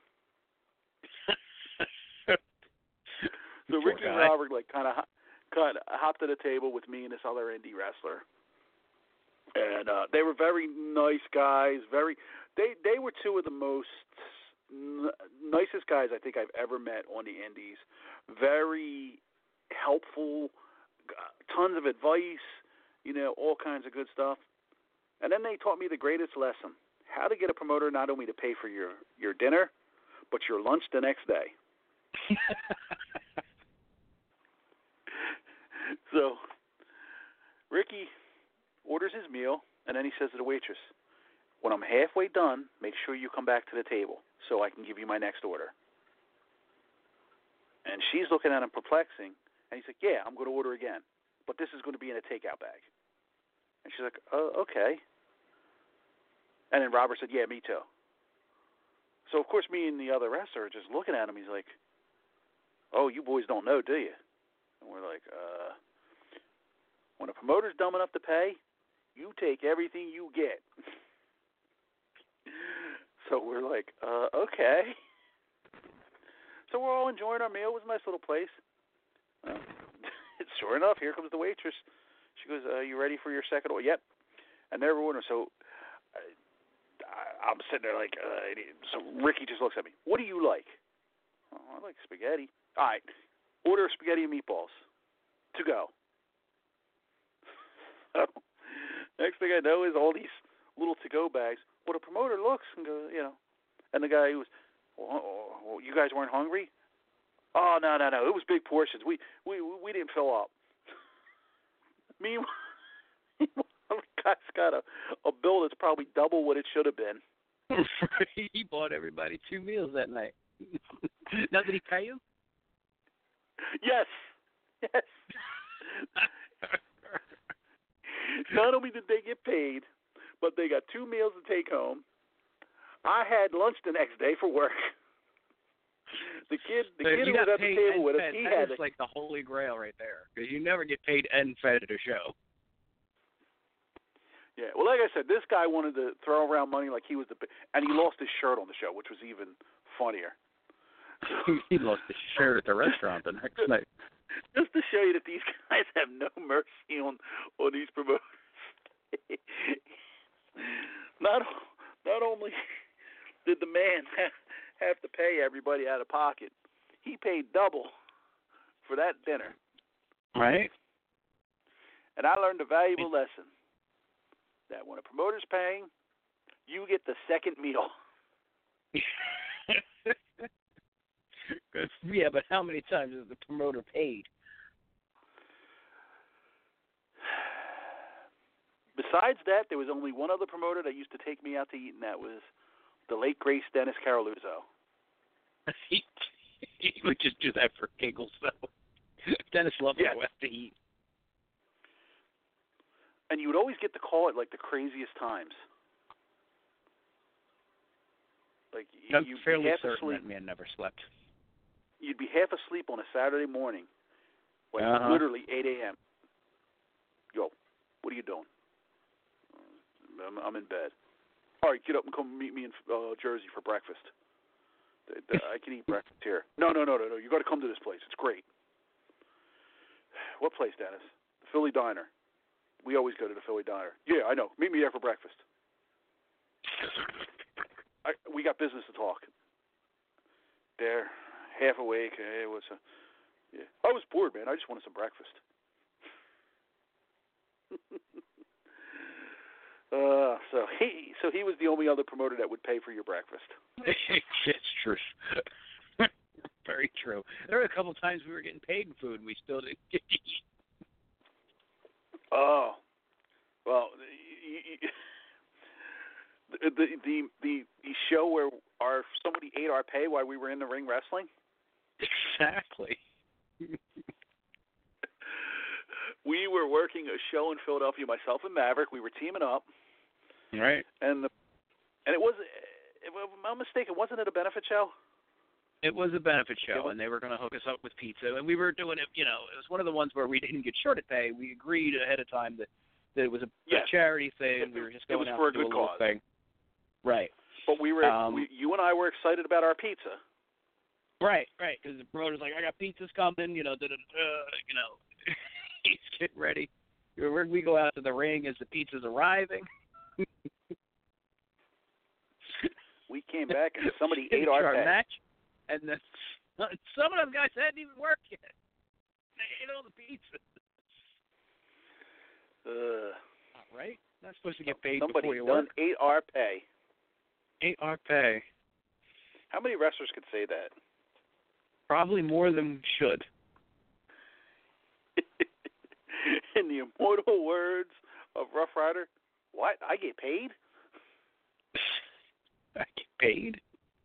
So Poor Ricky guy. and Robert like kind of kind of hopped at a table with me and this other indie wrestler, and uh, they were very nice guys. Very, they they were two of the most n- nicest guys I think I've ever met on the indies. Very helpful, tons of advice, you know, all kinds of good stuff. And then they taught me the greatest lesson: how to get a promoter not only to pay for your your dinner, but your lunch the next day. So, Ricky orders his meal, and then he says to the waitress, "When I'm halfway done, make sure you come back to the table so I can give you my next order." And she's looking at him perplexing, and he's like, "Yeah, I'm going to order again, but this is going to be in a takeout bag." And she's like, "Oh, okay." And then Robert said, "Yeah, me too." So, of course, me and the other wrestler are just looking at him. He's like, "Oh, you boys don't know, do you?" And we're like, uh, when a promoter's dumb enough to pay, you take everything you get. So we're like, uh, okay. So we're all enjoying our meal. It was a nice little place. Uh, sure enough, here comes the waitress. She goes, uh, "You ready for your second order?" "Yep." And they're ordering. So uh, I, I'm sitting there like, uh, so Ricky just looks at me. "What do you like?" "Oh, I like spaghetti." "All right. Order spaghetti and meatballs to go." So, next thing I know is all these little to-go bags. Well, the promoter looks and goes, you know, and the guy was, well, oh, you guys weren't hungry? "Oh, no, no, no. It was big portions. We we we didn't fill up." Meanwhile, the guy's got a, a bill that's probably double what it should have been. He bought everybody two meals that night. Now, did he pay you? Yes. Yes. Not only did they get paid, but they got two meals to take home. I had lunch the next day for work. The kid, the so kid who was at the table with us, fed. he that had is a, like the holy grail right there, because you never get paid and fed at a show. Yeah, well, like I said, this guy wanted to throw around money like he was the, and he lost his shirt on the show, which was even funnier. He lost his shirt at the restaurant the next night. Just to show you that these guys have no mercy on on these promoters. not not only did the man have, have to pay everybody out of pocket, he paid double for that dinner. Right. And I learned a valuable lesson. That when a promoter's paying, you get the second meal. Yeah, but how many times has the promoter paid? Besides that, there was only one other promoter that used to take me out to eat, and that was the late great Dennis Caroluzzo. he, he would just do that for giggles, though. Dennis loved yeah. to go out to eat. And you would always get the call at, like, the craziest times. Like, I'm you'd fairly be half certain asleep. that man never slept. You'd be half asleep on a Saturday morning, like uh-huh. literally eight a.m. Yo, what are you doing? I'm, I'm in bed. All right, get up and come meet me in uh, Jersey for breakfast. I can eat breakfast here. No, no, no, no, no. You got to come to this place. It's great. What place, Dennis? The Philly Diner. We always go to the Philly Diner. Yeah, I know. Meet me there for breakfast. I, we got business to talk. There, half awake. It was a, yeah. I was bored, man. I just wanted some breakfast. uh, so he, so he was the only other promoter that would pay for your breakfast. It's true. Very true. There were a couple times we were getting paid in food and we still didn't get to eat. Oh, well, the, the the the the show where our somebody ate our pay while we were in the ring wrestling. Exactly. We were working a show in Philadelphia. Myself and Maverick, we were teaming up. Right. And the, and it was, if I'm not mistaken, wasn't it a benefit show? It was a benefit show, and they were going to hook us up with pizza. And we were doing it, you know, it was one of the ones where we didn't get shorted pay. We agreed ahead of time that, that it was a, yes. a charity thing. It, we were just going it was out for to a do good a little cause. thing. Right. But we were, um, we, you and I were excited about our pizza. Right, right, because the promoter's like, I got pizzas coming, you know, da, da, da, you know, he's getting ready. We go out to the ring as the pizza's arriving. We came back and somebody ate our pay. match, and the, some of those guys hadn't even worked yet. They ate all the pizza. Uh, right? Not supposed to get paid somebody before you done work. ate our pay. Ate our pay. How many wrestlers could say that? Probably more than we should. In the immortal words of Rough Rider, what? I get paid? I get paid?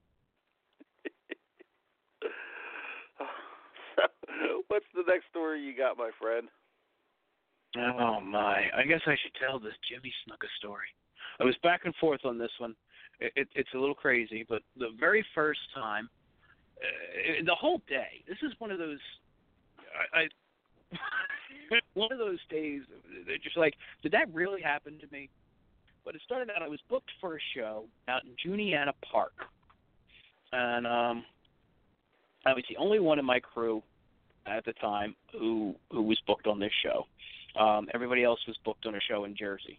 So, what's the next story you got, my friend? Oh, my. I guess I should tell this Jimmy Snuka story. I was back and forth on this one. It, it, it's a little crazy, but the very first time, uh, the whole day, this is one of those, I, I one of those days that just like, did that really happen to me? But it started out, I was booked for a show out in Juniata Park. And um, I was the only one in my crew at the time who who was booked on this show. Um, everybody else was booked on a show in Jersey.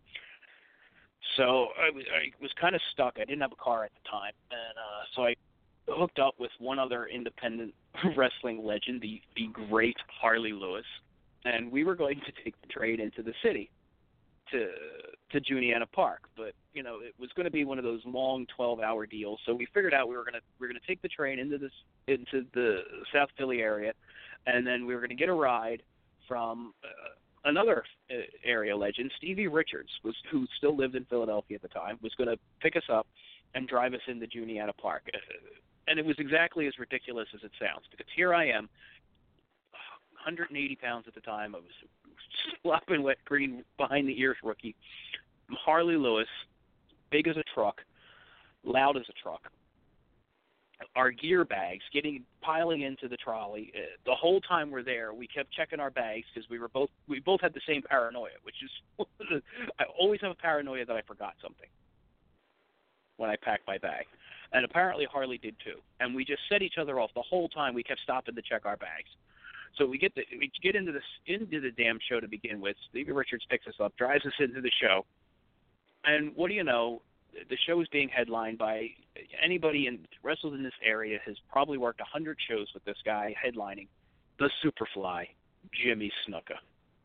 So I was, I was kind of stuck. I didn't have a car at the time. And uh, so I hooked up with one other independent wrestling legend, the, the great Harley Lewis. And we were going to take the train into the city to to Juniata Park. But, you know, it was going to be one of those long twelve-hour deals. So we figured out we were going to we were going to take the train into this into the South Philly area, and then we were going to get a ride from uh, another uh, area legend, Stevie Richards, was who still lived in Philadelphia at the time, was going to pick us up and drive us into Juniata Park. Uh, and it was exactly as ridiculous as it sounds, because here I am, one hundred eighty pounds at the time. I was slopping wet green behind the ears rookie. Harley Lewis, big as a truck, loud as a truck. Our gear bags getting piling into the trolley. Uh, the whole time we're there, we kept checking our bags because we were both we both had the same paranoia, which is I always have a paranoia that I forgot something when I pack my bag, and apparently Harley did too. And we just set each other off the whole time. We kept stopping to check our bags. So we get the we get into this into the damn show to begin with. Stevie Richards picks us up, drives us into the show, and what do you know? The show is being headlined by anybody in wrestled in this area has probably worked a hundred shows with this guy headlining, the Superfly, Jimmy Snuka.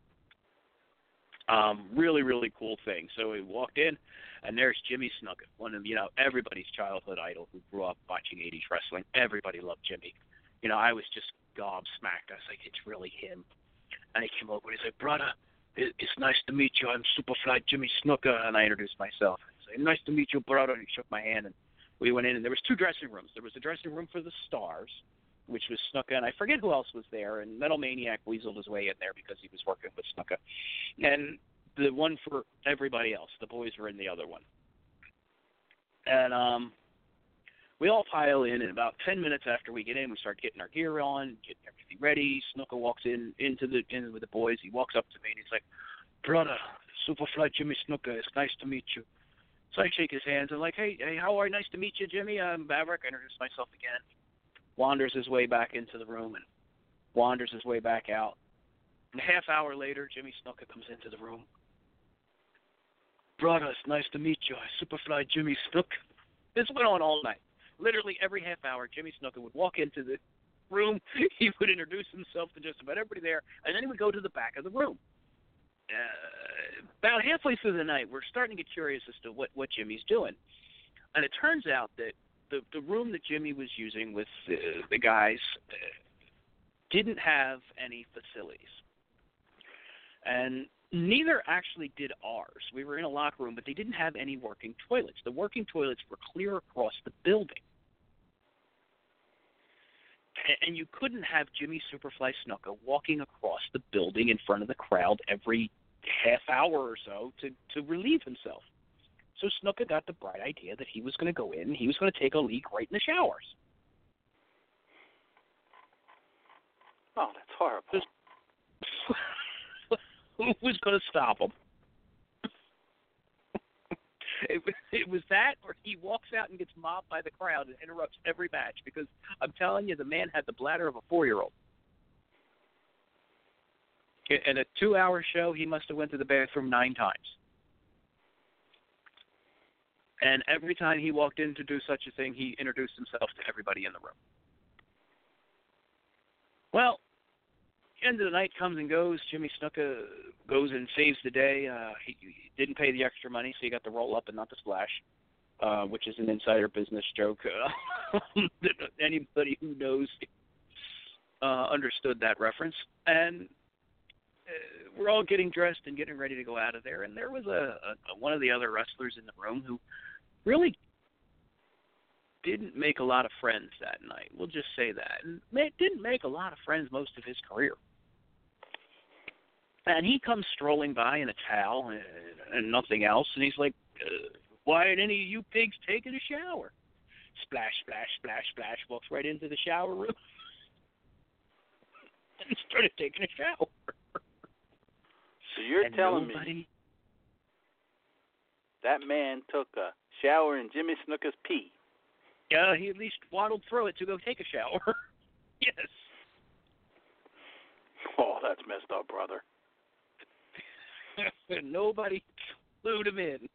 Um, really, really cool thing. So we walked in, and there's Jimmy Snuka, one of you know everybody's childhood idol who grew up watching eighties wrestling. Everybody loved Jimmy. You know, I was just gobsmacked. I was like, it's really him. And he came over and he's like, brother, it's nice to meet you. I'm Superfly Jimmy Snuka, and I introduced myself. Nice to meet you, brother. He shook my hand, and we went in, and there was two dressing rooms. There was a dressing room for the stars, which was Snuka, and I forget who else was there, and Metal Maniac weaseled his way in there because he was working with Snuka. And the one for everybody else, the boys were in the other one. And um, we all pile in, and about ten minutes after we get in, we start getting our gear on, getting everything ready. Snuka walks in into the in with the boys. He walks up to me, and he's like, brother, Superfly Jimmy Snuka, it's nice to meet you. So I shake his hands. I'm like, hey, hey, how are you? Nice to meet you, Jimmy. I'm Maverick. I introduce myself again. Wanders his way back into the room and wanders his way back out. And a half hour later, Jimmy Snuka comes into the room. Brother, it's nice to meet you. Superfly Jimmy Snuka. This went on all night. Literally every half hour, Jimmy Snuka would walk into the room. He would introduce himself to just about everybody there, and then he would go to the back of the room. Uh, about halfway through the night, we're starting to get curious as to what, what Jimmy's doing. And it turns out that the, the room that Jimmy was using with the, the guys uh, didn't have any facilities. And neither actually did ours. We were in a locker room, but they didn't have any working toilets. The working toilets were clear across the building. And you couldn't have Jimmy Superfly Snuka walking across the building in front of the crowd every half hour or so to, to relieve himself. So Snuka got the bright idea that he was going to go in and he was going to take a leak right in the showers. Oh, that's horrible. Who was going to stop him? It, it was that, or he walks out and gets mobbed by the crowd and interrupts every match, because I'm telling you, the man had the bladder of a four-year-old. In a two-hour show, he must have went to the bathroom nine times. And every time he walked in to do such a thing, he introduced himself to everybody in the room. Well, end of the night comes and goes. Jimmy Snuka goes and saves the day. Uh, he, he didn't pay the extra money, so he got the roll up and not the splash, uh, which is an insider business joke. Uh, anybody who knows uh, understood that reference. And uh, we're all getting dressed and getting ready to go out of there. And there was a, a one of the other wrestlers in the room who really didn't make a lot of friends that night. We'll just say that. And didn't make a lot of friends most of his career. And he comes strolling by in a towel and, and nothing else, and he's like, uh, why aren't any of you pigs taking a shower? Splash, splash, splash, splash, walks right into the shower room and started taking a shower. So you're and telling nobody... me that man took a shower in Jimmy Snuka's pee? Yeah, he at least waddled through it to go take a shower. Yes. Oh, that's messed up, brother. Nobody glued him in.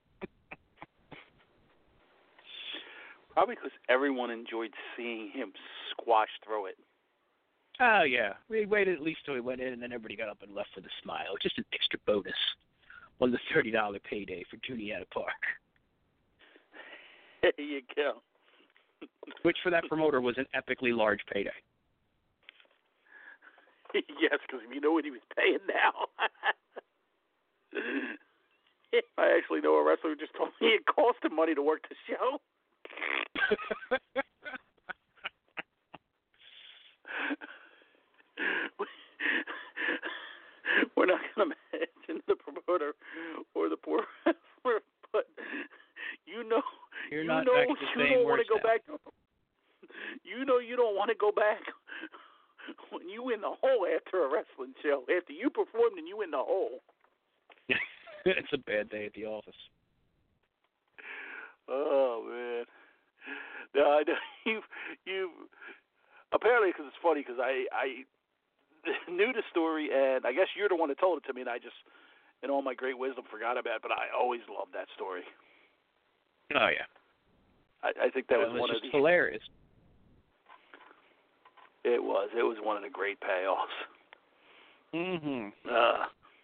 Probably because everyone enjoyed seeing him squash through it. Oh, yeah. We waited at least till he went in, and then everybody got up and left with a smile. Just an extra bonus on the thirty dollars payday for Juniata Park. There you go. Which, for that promoter, was an epically large payday. Yes, because you know what he was paying now. actually know a wrestler who just told me it cost him money to work the show. We're not going to mention the promoter or the poor wrestler, but you know, You're you not know, actually you saying don't want words to go now. back. You know, you don't want to go back when you in the hole after a wrestling show. After you performed and you in the hole. It's a bad day at the office. Oh man, no, I know you you apparently because it's funny because I I knew the story and I guess you're the one that told it to me and I just in all my great wisdom forgot about it, but I always loved that story. Oh yeah, I, I think that well, was one just of the hilarious. It was it was one of the great payoffs. Mhm. Uh,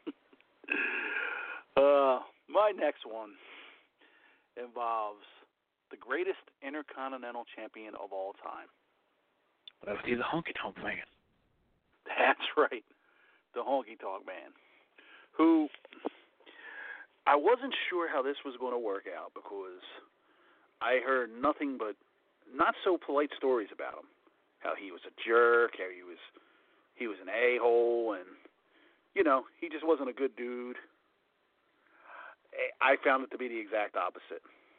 uh, my next one involves the greatest intercontinental champion of all time. That would be the Honky Tonk Man. That's right, the Honky Tonk Man, who I wasn't sure how this was going to work out because I heard nothing but not so polite stories about him. How he was a jerk, how he was he was an a-hole, and you know he just wasn't a good dude. I found it to be the exact opposite.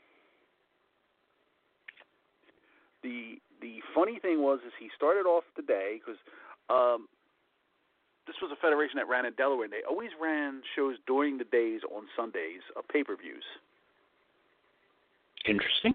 The the funny thing was is he started off the day because um, this was a federation that ran in Delaware, and they always ran shows during the days on Sundays of pay-per-views. Interesting.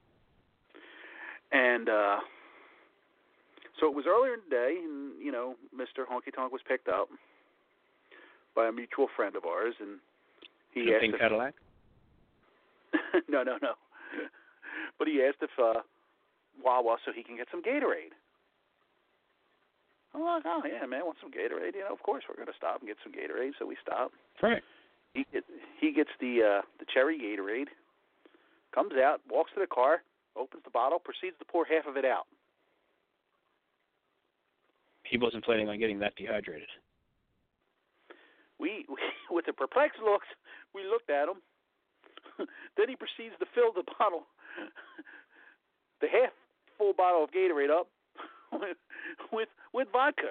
And uh, so it was earlier in the day, and you know Mister Honky Tonk was picked up by a mutual friend of ours, and he asked Pink if, Cadillac? no, no, no. But he asked if uh, Wawa so he can get some Gatorade. I'm like, oh yeah, man, want some Gatorade? You know, of course we're gonna stop and get some Gatorade. So we stop. Right. He get, he gets the uh, the cherry Gatorade, comes out, walks to the car, opens the bottle, proceeds to pour half of it out. He wasn't planning on getting that dehydrated. We, we with the perplexed looks, we looked at him. Then he proceeds to fill the bottle, the half full bottle of Gatorade up with with, with vodka.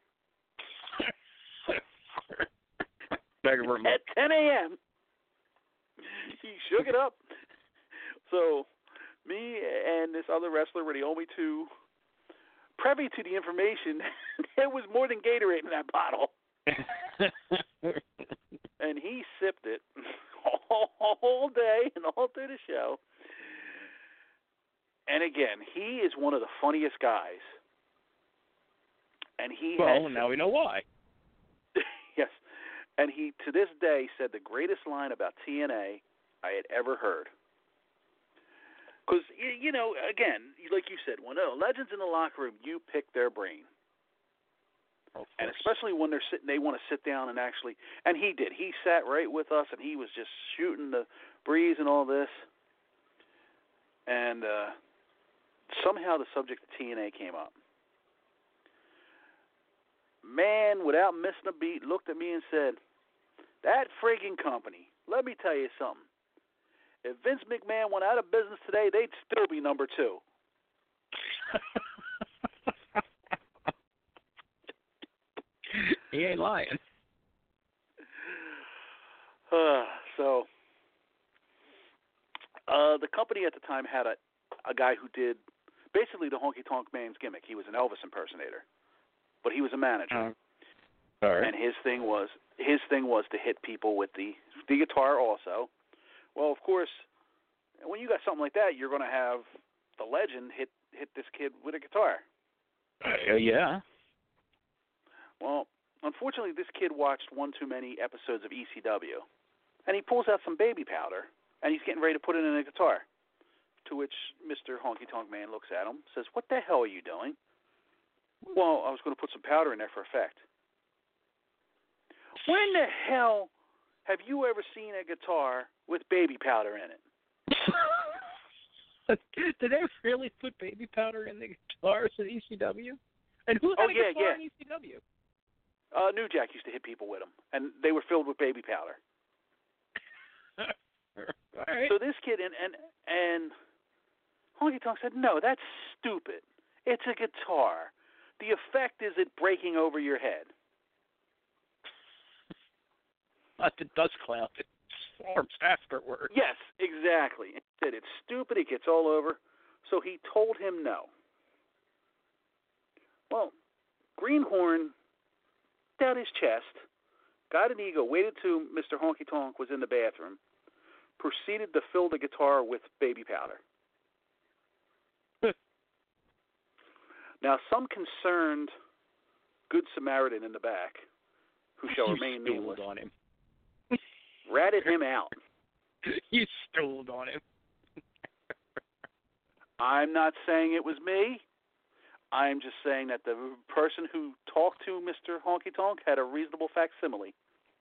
At ten a.m. He shook it up. So me and this other wrestler were the only two privy to the information. There was more than Gatorade in that bottle. And he sipped it all day and all through the show. And again, he is one of the funniest guys. And he well, has, now we know why. yes. And he, to this day, said the greatest line about T N A I had ever heard. Because, you know, again, like you said, when uh, legends in the locker room, you pick their brain. And especially when they're sitting, they want to sit down and actually, and he did. He sat right with us, and he was just shooting the breeze and all this. And uh, somehow the subject of T N A came up. Man, without missing a beat, looked at me and said, that friggin' company, let me tell you something. If Vince McMahon went out of business today, they'd still be number two. He ain't lying. Uh, so, uh, the company at the time had a, a guy who did basically the Honky Tonk Man's gimmick. He was an Elvis impersonator, but he was a manager. Uh, all right. And his thing was his thing was to hit people with the the guitar also. Well, of course, when you got something like that, you're going to have the legend hit hit this kid with a guitar. Uh, yeah. Well, unfortunately, this kid watched one too many episodes of E C W, and he pulls out some baby powder, and he's getting ready to put it in a guitar. To which Mister Honky Tonk Man looks at him, says, "What the hell are you doing?" Well, I was going to put some powder in there for effect. When the hell have you ever seen a guitar with baby powder in it? Did they really put baby powder in the guitars at E C W? And who had oh, a yeah, guitar yeah. in E C W? Uh, New Jack used to hit people with them, and they were filled with baby powder. All right. So this kid and and and Honky Tonk said, "No, that's stupid. It's a guitar. The effect is it breaking over your head." Not the dust cloud. It forms afterward. Yes, exactly. He said it's stupid. It gets all over. So he told him no. Well, Greenhorn out his chest, got an ego, waited till Mister Honky Tonk was in the bathroom, proceeded to fill the guitar with baby powder. Now, some concerned Good Samaritan in the back, who shall you remain stooled nameless, on him. ratted him out. You stooled on him. I'm not saying it was me. I'm just saying that the person who talked to Mister Honky Tonk had a reasonable facsimile.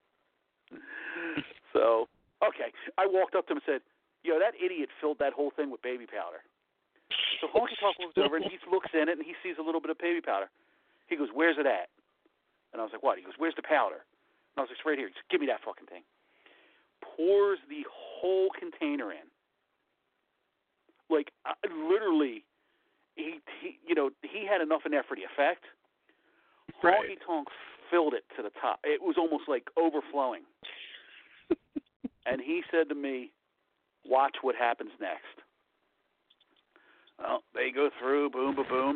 So, okay. I walked up to him and said, "Yo, that idiot filled that whole thing with baby powder." So Honky Tonk looks over and he looks in it and he sees a little bit of baby powder. He goes, "Where's it at?" And I was like, "What?" He goes, "Where's the powder?" And I was like, "It's right here." He said, "Give me that fucking thing." Pours the whole container in. Like, uh, literally, he, he, you know, he had enough in there for the effect. Right. Honky Tonk filled it to the top. It was almost like overflowing. And he said to me, "Watch what happens next." Well, they go through, boom, boom, boom.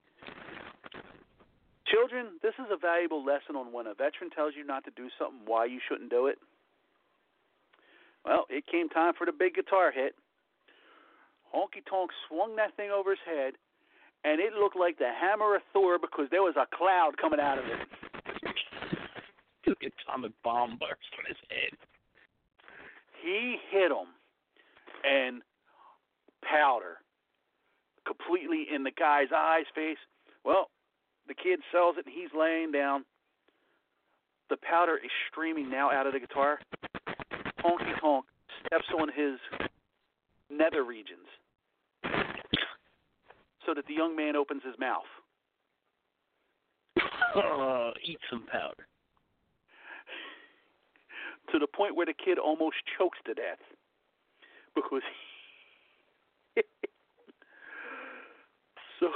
Children, this is a valuable lesson on when a veteran tells you not to do something, why you shouldn't do it. Well, it came time for the big guitar hit. Honky Tonk swung that thing over his head, and it looked like the hammer of Thor because there was a cloud coming out of it. An atomic bomb burst on his head. He hit him, and powder completely in the guy's eyes, face. Well, the kid sells it, and he's laying down. The powder is streaming now out of the guitar. Honky Tonk steps on his nether regions so that the young man opens his mouth. Oh, eat some powder. To the point where the kid almost chokes to death because he so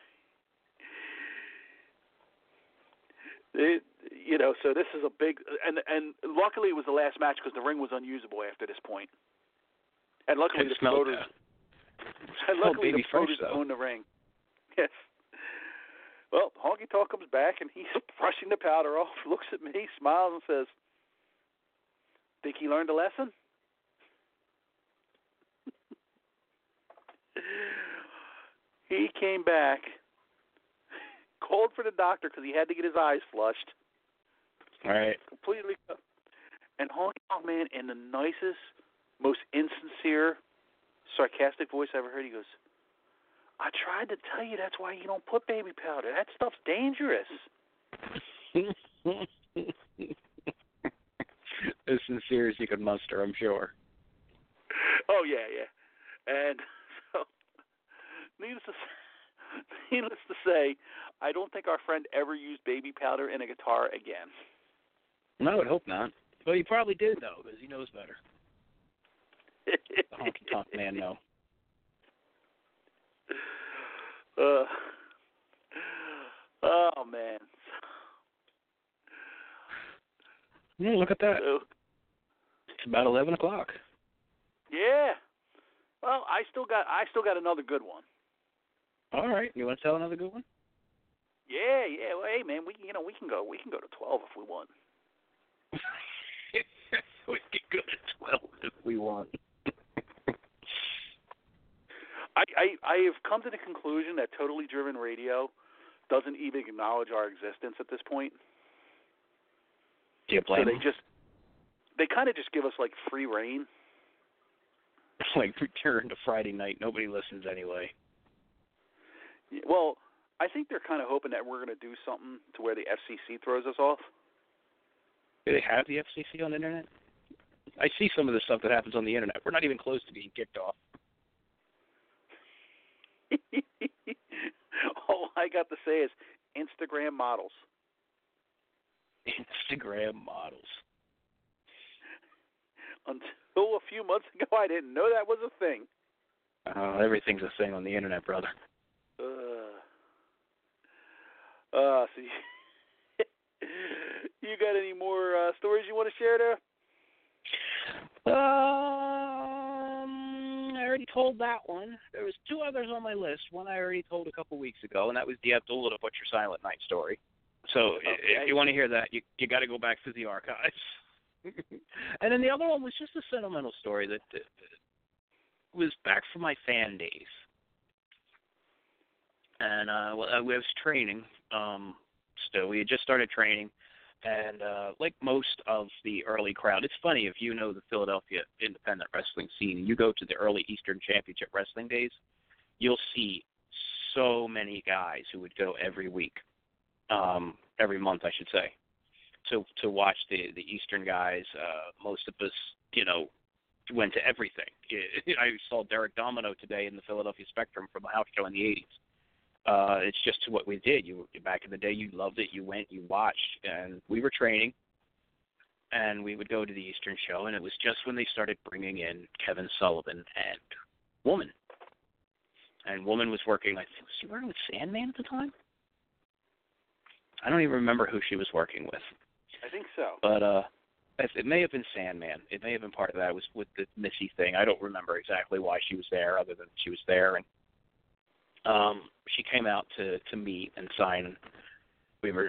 it, you know, so this is a big and and luckily it was the last match because the ring was unusable after this point. And luckily the promoters and luckily the promoters own the ring. Yes. Well, Honky Tonk comes back and he's brushing the powder off, looks at me, smiles and says, "Think he learned a lesson?" He came back, called for the doctor because he had to get his eyes flushed. All right. Completely. And Honky Tonk Man, in the nicest, most insincere, sarcastic voice I ever heard, he goes, "I tried to tell you that's why you don't put baby powder. That stuff's dangerous." As sincere as you could muster, I'm sure. Oh, yeah, yeah. And so, needless to, needless to say, I don't think our friend ever used baby powder in a guitar again. No, I would hope not. Well, he probably did, though, because he knows better. The Honky Tonk Man, no. Uh, oh, man. Yeah, look at that. So, it's about eleven o'clock. Yeah. Well, I still got I still got another good one. All right. You want to tell another good one? Yeah, yeah. Well, hey, man, we can you know we can go we can go to twelve if we want. We can go to twelve if we want. I, I I have come to the conclusion that Totally Driven Radio doesn't even acknowledge our existence at this point. Do you blame so they them? just they kind of just give us like free reign. Like return to Friday night. Nobody listens anyway. Yeah, well, I think they're kind of hoping that we're going to do something to where the F C C throws us off. Do they have the F C C on the internet? I see some of the stuff that happens on the internet. We're not even close to being kicked off. All I got to say is Instagram models. Instagram models. Until a few months ago, I didn't know that was a thing. Uh, everything's a thing on the internet, brother. Uh, uh, so you, you got any more uh, stories you want to share there? Um, I already told that one. There was two others on my list. One I already told a couple weeks ago, and that was the Abdullah the Butcher Silent Night story. So okay. If you want to hear that, you you got to go back through the archives. And then the other one was just a sentimental story that uh, was back from my fan days. And uh, well, I was training um, still. We had just started training. And uh, like most of the early crowd, it's funny, if you know the Philadelphia independent wrestling scene, you go to the early Eastern Championship Wrestling days, you'll see so many guys who would go every week, um, every month, I should say, to to watch the, the Eastern guys. Uh, most of us, you know, went to everything. I saw Derek Domino today in the Philadelphia Spectrum from a house show in the eighties. Uh, it's just what we did. You back in the day, you loved it. You went, you watched, and we were training, and we would go to the Eastern show, and it was just when they started bringing in Kevin Sullivan and Woman. And Woman was working, I think, was she working with Sandman at the time? I don't even remember who she was working with. I think so. But uh, it may have been Sandman. It may have been part of that. It was with the Missy thing. I don't remember exactly why she was there, other than she was there, and Um, she came out to, to meet and sign. We were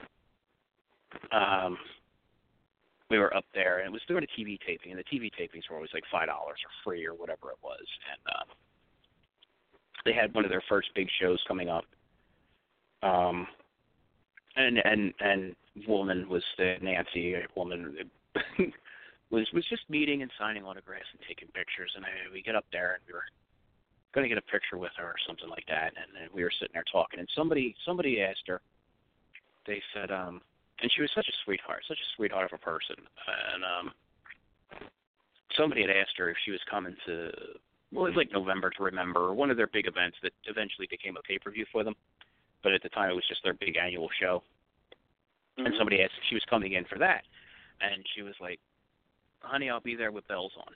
um, we were up there, and it was doing a T V taping, and the T V tapings were always like five dollars or free or whatever it was. And uh, they had one of their first big shows coming up. Um, and and and Woman was the Nancy Woman was was just meeting and signing autographs and taking pictures. And I, we get up there, and we were going to get a picture with her or something like that, and, and we were sitting there talking, and somebody somebody asked her, they said, um, and she was such a sweetheart, such a sweetheart of a person, and um, somebody had asked her if she was coming to, well, it was like November to Remember, or one of their big events that eventually became a pay-per-view for them, but at the time it was just their big annual show, mm-hmm. and somebody asked if she was coming in for that, and she was like, honey, I'll be there with bells on.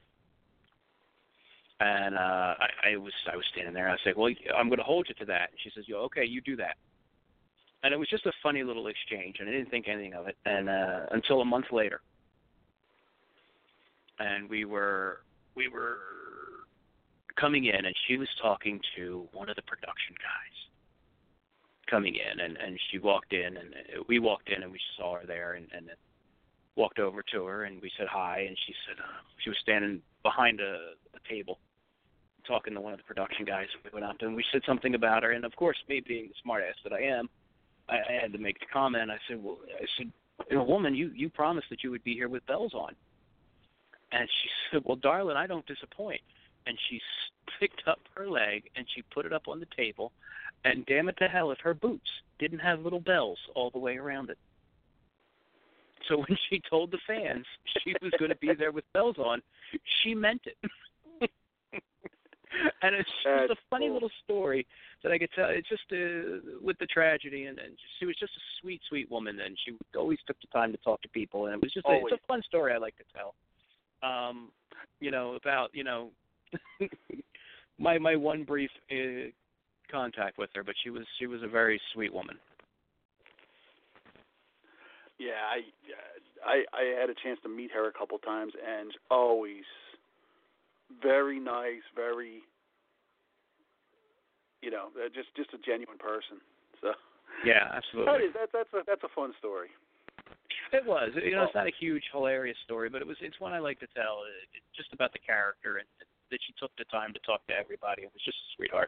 And uh, I, I was I was standing there. I was like, well, I'm going to hold you to that. And she says, "Yo, okay, you do that." And it was just a funny little exchange, and I didn't think anything of it. And uh, until a month later, and we were we were coming in, and she was talking to one of the production guys coming in, and, and she walked in, and we walked in, and we saw her there, and, and walked over to her, and we said hi, and she said uh, she was standing behind a, a table talking to one of the production guys. We went up to, and we said something about her, and of course, me being the smart ass that I am, I, I had to make the comment. I said, well, I said, you know, woman, you, you promised that you would be here with bells on. And she said, well, darling, I don't disappoint. And she picked up her leg, and she put it up on the table, and damn it to hell if her boots didn't have little bells all the way around it. So when she told the fans she was going to be there with bells on, she meant it. And it's just a funny little story that I could tell. It's just uh, with the tragedy, and, and just, she was just a sweet, sweet woman, and she always took the time to talk to people, and it was just a, it's a fun story I like to tell. Um, you know, about, you know, my my one brief uh, contact with her, but she was she was a very sweet woman. Yeah, I, I I had a chance to meet her a couple times, and always very nice, very, you know, just just a genuine person. So yeah, absolutely. That is that, that's a that's a fun story. It was, you know, it's not a huge, hilarious story, but it was. It's one I like to tell. It's just about the character, and that she took the time to talk to everybody. It was just a sweetheart.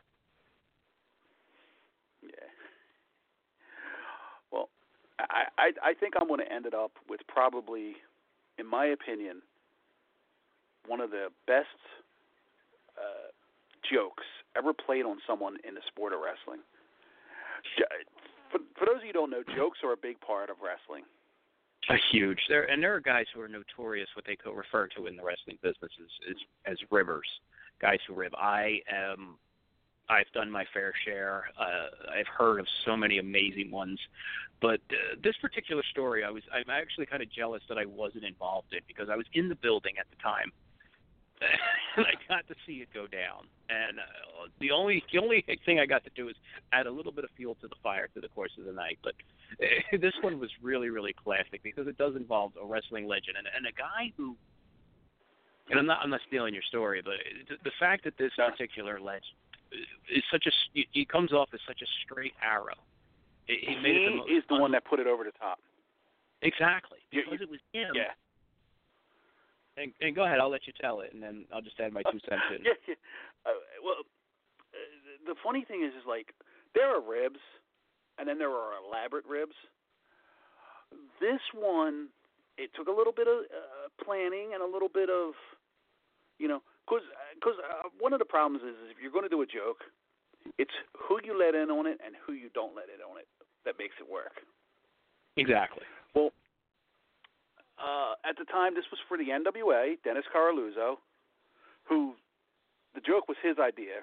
Yeah. Well, I, I I think I'm going to end it up with probably, in my opinion, one of the best uh, jokes ever played on someone in the sport of wrestling. For, for those of you who don't know, jokes are a big part of wrestling. A huge. There and there are guys who are notorious, what they could refer to in the wrestling business as, as, as ribbers, guys who rib. I am. I've done my fair share. Uh, I've heard of so many amazing ones, but uh, this particular story, I was I'm actually kind of jealous that I wasn't involved in, because I was in the building at the time, and I got to see it go down. And uh, the only the only thing I got to do is add a little bit of fuel to the fire through the course of the night. But uh, this one was really, really classic because it does involve a wrestling legend and, and a guy who. And I'm not I'm not stealing your story, but the, the fact that this particular legend is such a he comes off as such a straight arrow. It, it he made it the most is the fun. one that put it over the top. Exactly, You- because you- it was him. Yeah. And, and go ahead, I'll let you tell it, and then I'll just add my two cents in. yeah, yeah. Uh, well, uh, the funny thing is, is like there are ribs, and then there are elaborate ribs. This one, it took a little bit of uh, planning and a little bit of, you know, because because uh, one of the problems is, is if you're going to do a joke, it's who you let in on it and who you don't let in on it that makes it work. Exactly. Well, uh, at the time, this was for the N W A, Dennis Caraluzzo, who the joke was his idea.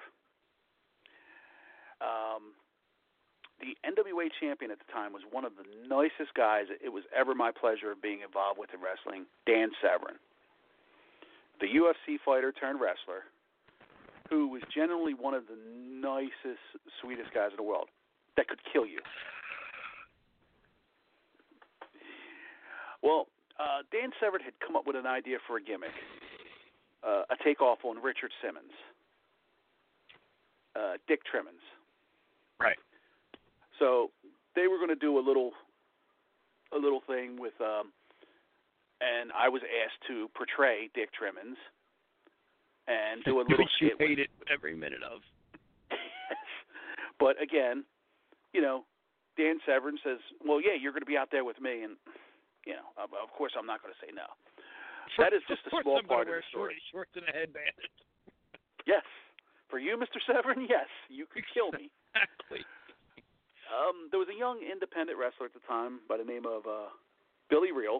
Um, the N W A champion at the time was one of the nicest guys it was ever my pleasure of being involved with in wrestling, Dan Severn. The U F C fighter turned wrestler, who was generally one of the nicest, sweetest guys in the world that could kill you. Well, uh, Dan Severn had come up with an idea for a gimmick, uh, a takeoff on Richard Simmons, uh, Dick Trimmins. Right. So they were going to do a little, a little thing with, um, and I was asked to portray Dick Trimmins and do a little Which you skit. with- hated every minute of. But again, you know, Dan Severn says, "Well, yeah, you're going to be out there with me," and you know, of, of course, I'm not going to say no. That is just a Of course small I'm gonna part of wear the story. Shorts, shorts and a headband. Yes, for you, Mister Severn, yes, you could kill me. Exactly. Um, there was a young independent wrestler at the time by the name of uh, Billy Real,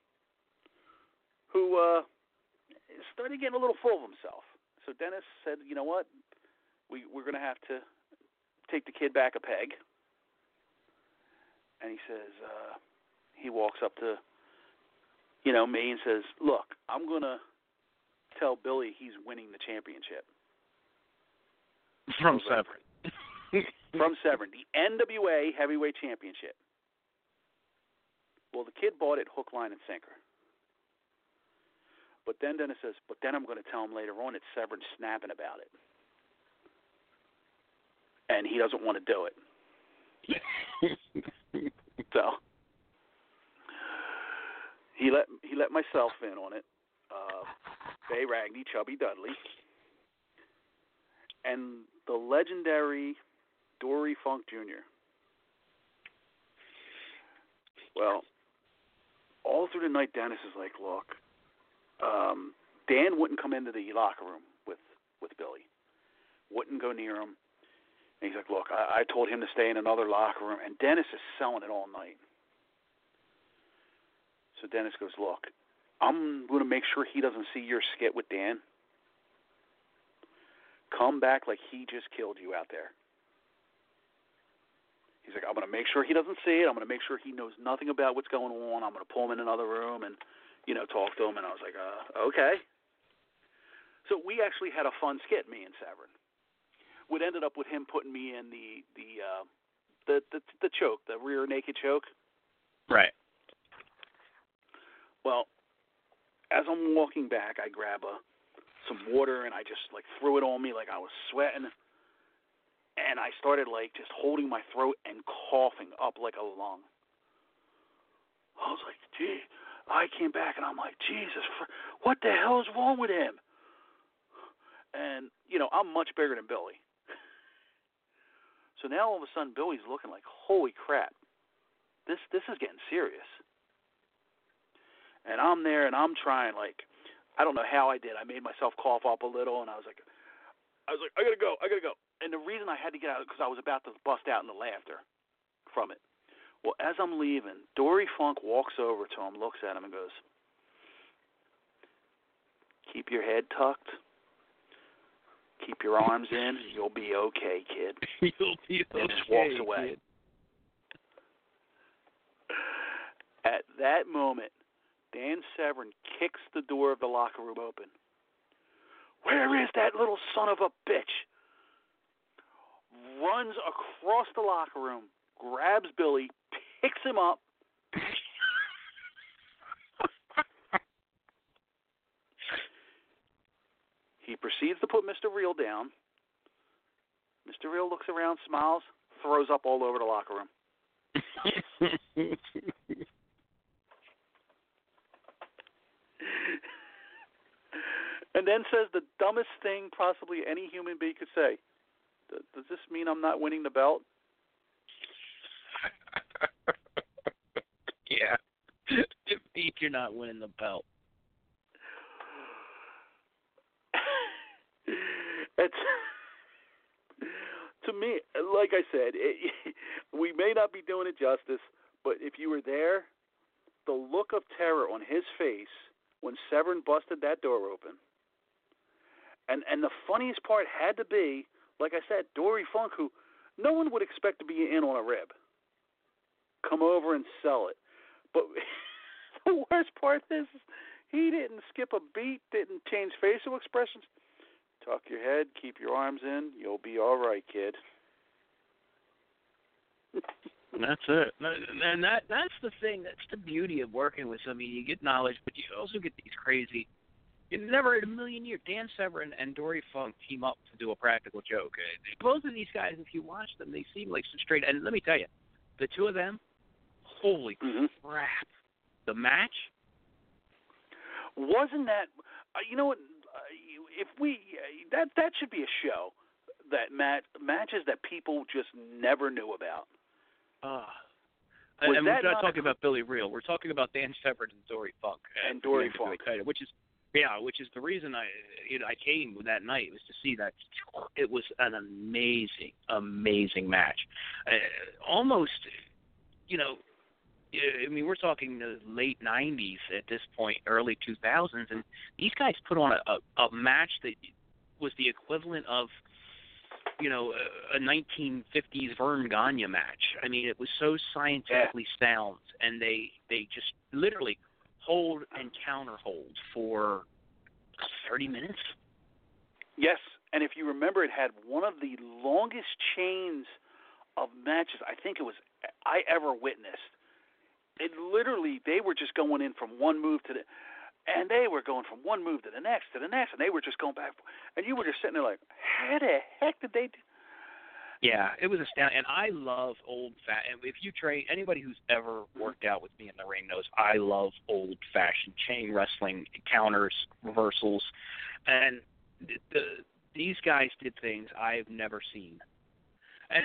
who uh, started getting a little full of himself. So Dennis said, "You know what? We we're going to have to take the kid back a peg." And he says, uh, he walks up to, you know, me and says, "Look, I'm going to tell Billy he's winning the championship." From Severn. From Severn, the N W A Heavyweight Championship. Well, the kid bought it hook, line, and sinker. But then Dennis says, but then I'm going to tell him later on that Severn's snapping about it. And he doesn't want to do it. So he let he let myself in on it. Uh, Bay Ragney, Chubby Dudley, and the legendary Dory Funk Junior Well, all through the night, Dennis is like, "Look, um, Dan wouldn't come into the locker room with with Billy. Wouldn't go near him." And he's like, "Look, I, I told him to stay in another locker room." And Dennis is selling it all night. So Dennis goes, "Look, I'm going to make sure he doesn't see your skit with Dan. Come back like he just killed you out there." He's like, "I'm going to make sure he doesn't see it. I'm going to make sure he knows nothing about what's going on. I'm going to pull him in another room and, you know, talk to him." And I was like, uh, okay. So we actually had a fun skit, me and Severn. What ended up with him putting me in the the uh, the, the the choke, the rear naked choke. Right. Well, as I'm walking back, I grab a some water and I just like threw it on me like I was sweating, and I started like just holding my throat and coughing up like a lung. I was like, gee, I came back and I'm like, Jesus, what the hell is wrong with him? And you know, I'm much bigger than Billy. So now all of a sudden Billy's looking like, holy crap, this this is getting serious. And I'm there and I'm trying, like, I don't know how I did. I made myself cough up a little, and I was like, I was like, I gotta go, I gotta go. And the reason I had to get out because I was about to bust out in the laughter from it. Well, as I'm leaving, Dory Funk walks over to him, looks at him, and goes, "Keep your head tucked. Keep your arms in. You'll be okay, kid." You'll be okay, and just walks away. Kid. At that moment, Dan Severn kicks the door of the locker room open. Where is that little son of a bitch? Runs across the locker room, grabs Billy, picks him up. He proceeds to put Mister Real down. Mister Real looks around, smiles, throws up all over the locker room. And then says the dumbest thing possibly any human being could say. Does this mean I'm not winning the belt? Yeah. It means you're not winning the belt. It's, to me, like I said, it, we may not be doing it justice, but if you were there, the look of terror on his face when Severn busted that door open, and and the funniest part had to be, like I said, Dory Funk, who no one would expect to be in on a rib, come over and sell it. But the worst part is he didn't skip a beat, didn't change facial expressions. Tuck your head, keep your arms in, you'll be all right, kid. That's it. And that that's the thing. That's the beauty of working with somebody. You get knowledge, but you also get these crazy. You never in a million years. Dan Severn and Dory Funk team up to do a practical joke. Both of these guys, if you watch them, they seem like some straight. And let me tell you, the two of them, holy mm-hmm. crap! The match wasn't that. Uh, you know what? If we that that should be a show that match matches that people just never knew about. Uh, and we're not talking a, about Billy Real. We're talking about Dan Severn and Dory Funk. And Dory Funk, which is yeah, which is the reason I you know I came that night was to see that. It was an amazing, amazing match. Uh, almost, you know. I mean, we're talking the late nineties at this point, early two thousands, and these guys put on a, a, a match that was the equivalent of, you know, a, a nineteen fifties Vern Gagne match. I mean, it was so scientifically yeah. sound, and they they just literally hold and counter hold for thirty minutes. Yes, and if you remember, it had one of the longest chains of matches I think it was I ever witnessed. It literally, they were just going in from one move to the, and they were going from one move to the next, to the next, and they were just going back. And you were just sitting there like, how the heck did they do? Yeah, it was astounding. And I love old fat. And if you train, anybody who's ever worked out with me in the ring knows I love old fashioned chain wrestling, counters, reversals, and the, the, these guys did things I've never seen. And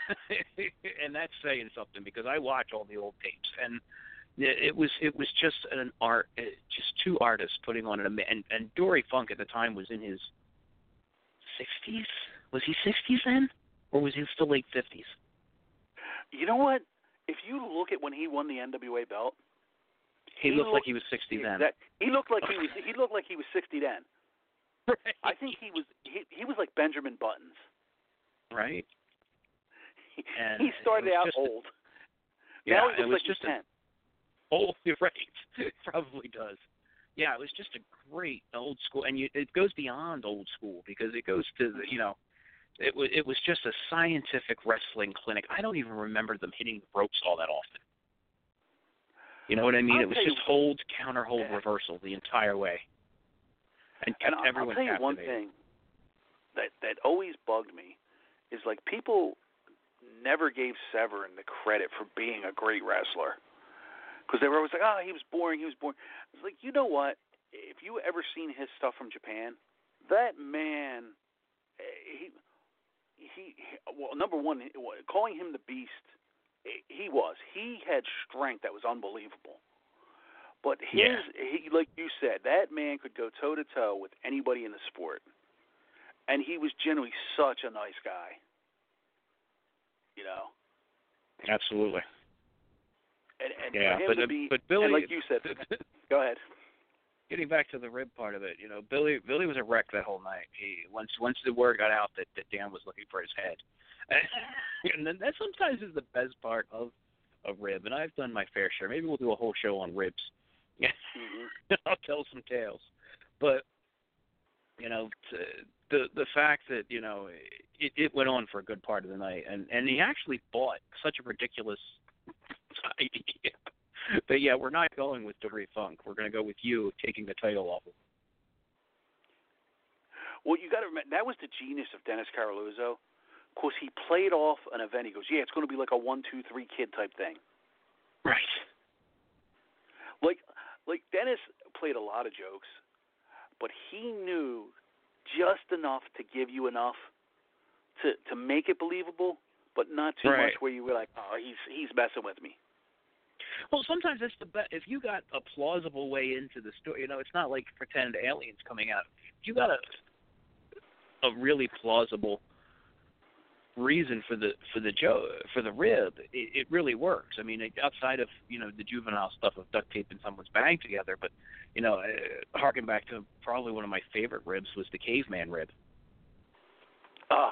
and that's saying something because I watch all the old tapes, and it was it was just an art, just two artists putting on an and and Dory Funk at the time was in his sixties. Was he sixties then, or was he still late fifties? You know what? If you look at when he won the N W A belt, he, he looked, looked like he was sixty then. That, he looked like he was he looked like he was sixty then. Right. I think he was he, he was like Benjamin Buttons. Right. And he started out just, old. Yeah, now he it was like just ten. old. You're right. It probably does. Yeah, it was just a great old school, and you, it goes beyond old school because it goes to the, you know, it was it was just a scientific wrestling clinic. I don't even remember them hitting the ropes all that often. You know what I mean? I'll it was just you, hold, counter, hold, yeah. reversal the entire way, and kept and everyone I'll tell you captivated. one thing that that always bugged me is like people never gave Severn the credit for being a great wrestler because they were always like, oh, he was boring, he was boring. It's like, you know what? If you ever seen his stuff from Japan, that man, he, he, well, number one, calling him the Beast, he was. He had strength that was unbelievable. But his, yeah. he, like you said, that man could go toe to toe with anybody in the sport, and he was generally such a nice guy. You know, absolutely. And, and yeah, for him but to be, but Billy, and like you said, go ahead. Getting back to the rib part of it, you know, Billy Billy was a wreck that whole night. He once once the word got out that, that Dan was looking for his head, and then that sometimes is the best part of a rib. And I've done my fair share. Maybe we'll do a whole show on ribs. Mm-hmm. I'll tell some tales, but You know, to, the the fact that you know it, it went on for a good part of the night, and and he actually bought such a ridiculous idea. But yeah, we're not going with Dory Funk. We're going to go with you taking the title off of him. Well, you got to remember, that was the genius of Dennis Caroluzzo, because he played off an event. He goes, yeah, it's going to be like a one, two, three kid type thing. Right. Like, like Dennis played a lot of jokes, but he knew just enough to give you enough to to make it believable, but not too right. much where you were like, oh, he's he's messing with me. Well, sometimes that's the best. If you got a plausible way into the story, you know, it's not like pretend aliens coming out. If you got a a really plausible reason for the for the joke for the rib, it, it really works. I mean, outside of you know the juvenile stuff of duct taping someone's bag together, but you know, uh, harking back to probably one of my favorite ribs was the caveman rib. Oh,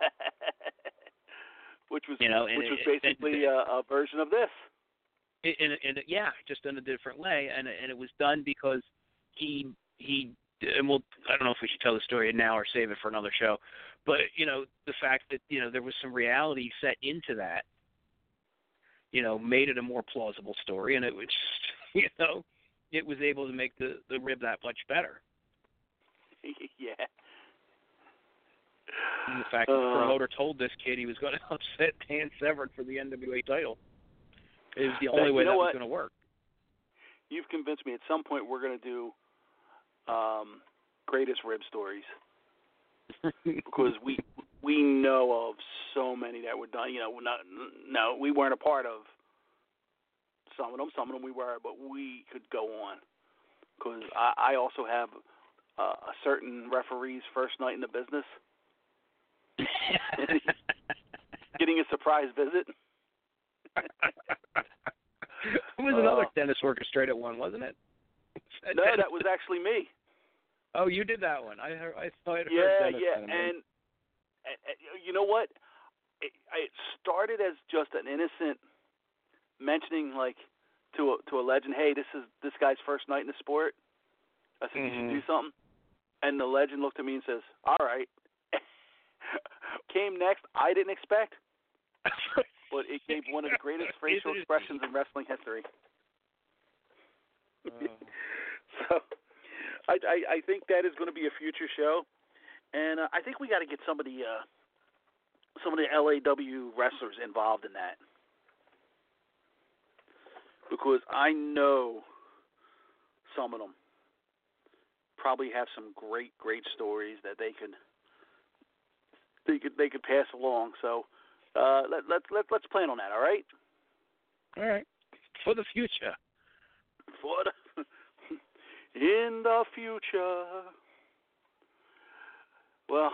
which was you know, which and, was basically and, a, a version of this. And, and yeah, just in a different way, and and it was done because he he and we'll I don't know if we should tell the story now or save it for another show, but you know the fact that you know there was some reality set into that, you know, made it a more plausible story, and it was you know it was able to make the the rib that much better. Yeah. And the fact that the promoter told this kid he was going to upset Dan Severn for the N W A title. It was the only way that was going to work. You've convinced me. At some point, we're going to do um, greatest rib stories because we we know of so many that were done. You know, not no, we weren't a part of some of them. Some of them we were, but we could go on because I, I also have uh, a certain referee's first night in the business. Getting a surprise visit. It was another uh, Dennis orchestrated one, wasn't it? No, that was actually me. Oh, you did that one. I heard, I thought I heard yeah, Dennis yeah, and, and, and you know what? It, it started as just an innocent mentioning, like to a, to a legend. Hey, this is this guy's first night in the sport. I said mm-hmm. you should do something, and the legend looked at me and says, "All right." Came next, I didn't expect, but it gave one of the greatest facial expressions in wrestling history. Uh. So, I, I I think that is going to be a future show, and uh, I think we got to get somebody, uh, some of the L A W wrestlers involved in that, because I know some of them probably have some great great stories that they could. They could they could pass along. So uh, let let let let's plan on that. All right. All right. For the future. For the in the future. Well,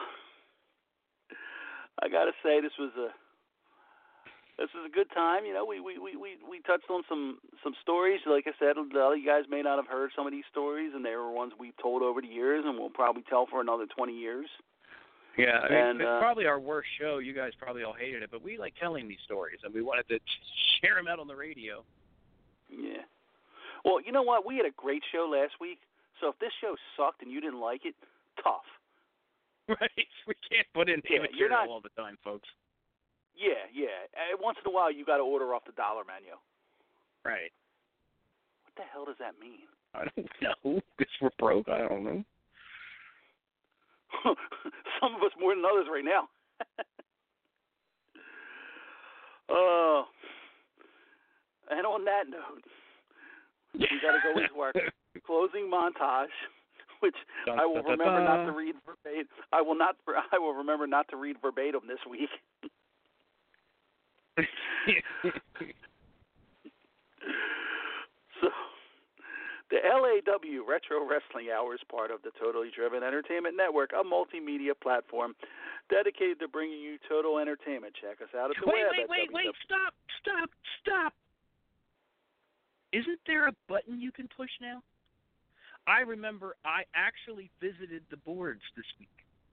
I gotta say this was a this was a good time. You know, we we, we, we, we touched on some some stories. Like I said, you guys may not have heard some of these stories, and they were ones we've told over the years, and we'll probably tell for another twenty years. Yeah, I mean, and, it's uh, probably our worst show. You guys probably all hated it, but we like telling these stories, and we wanted to share them out on the radio. Yeah. Well, you know what? We had a great show last week, so if this show sucked and you didn't like it, tough. Right. We can't put in yeah, material you're not, all the time, folks. Yeah, yeah. Uh, once in a while, you got to order off the dollar menu. Right. What the hell does that mean? I don't know. Because we're broke. I don't know. Some of us more than others right now. Oh, uh, and on that note, we got to go into our closing montage, which dun, I will dun, remember dun, dun. not to read verbatim. I will not. I will remember not to read verbatim this week. So. The L A W Retro Wrestling Hour is part of the Totally Driven Entertainment Network, a multimedia platform dedicated to bringing you total entertainment. Check us out at the wait, web. Wait, at wait, wait, wait, stop, stop, stop. Isn't there a button you can push now? I remember I actually visited the boards this week.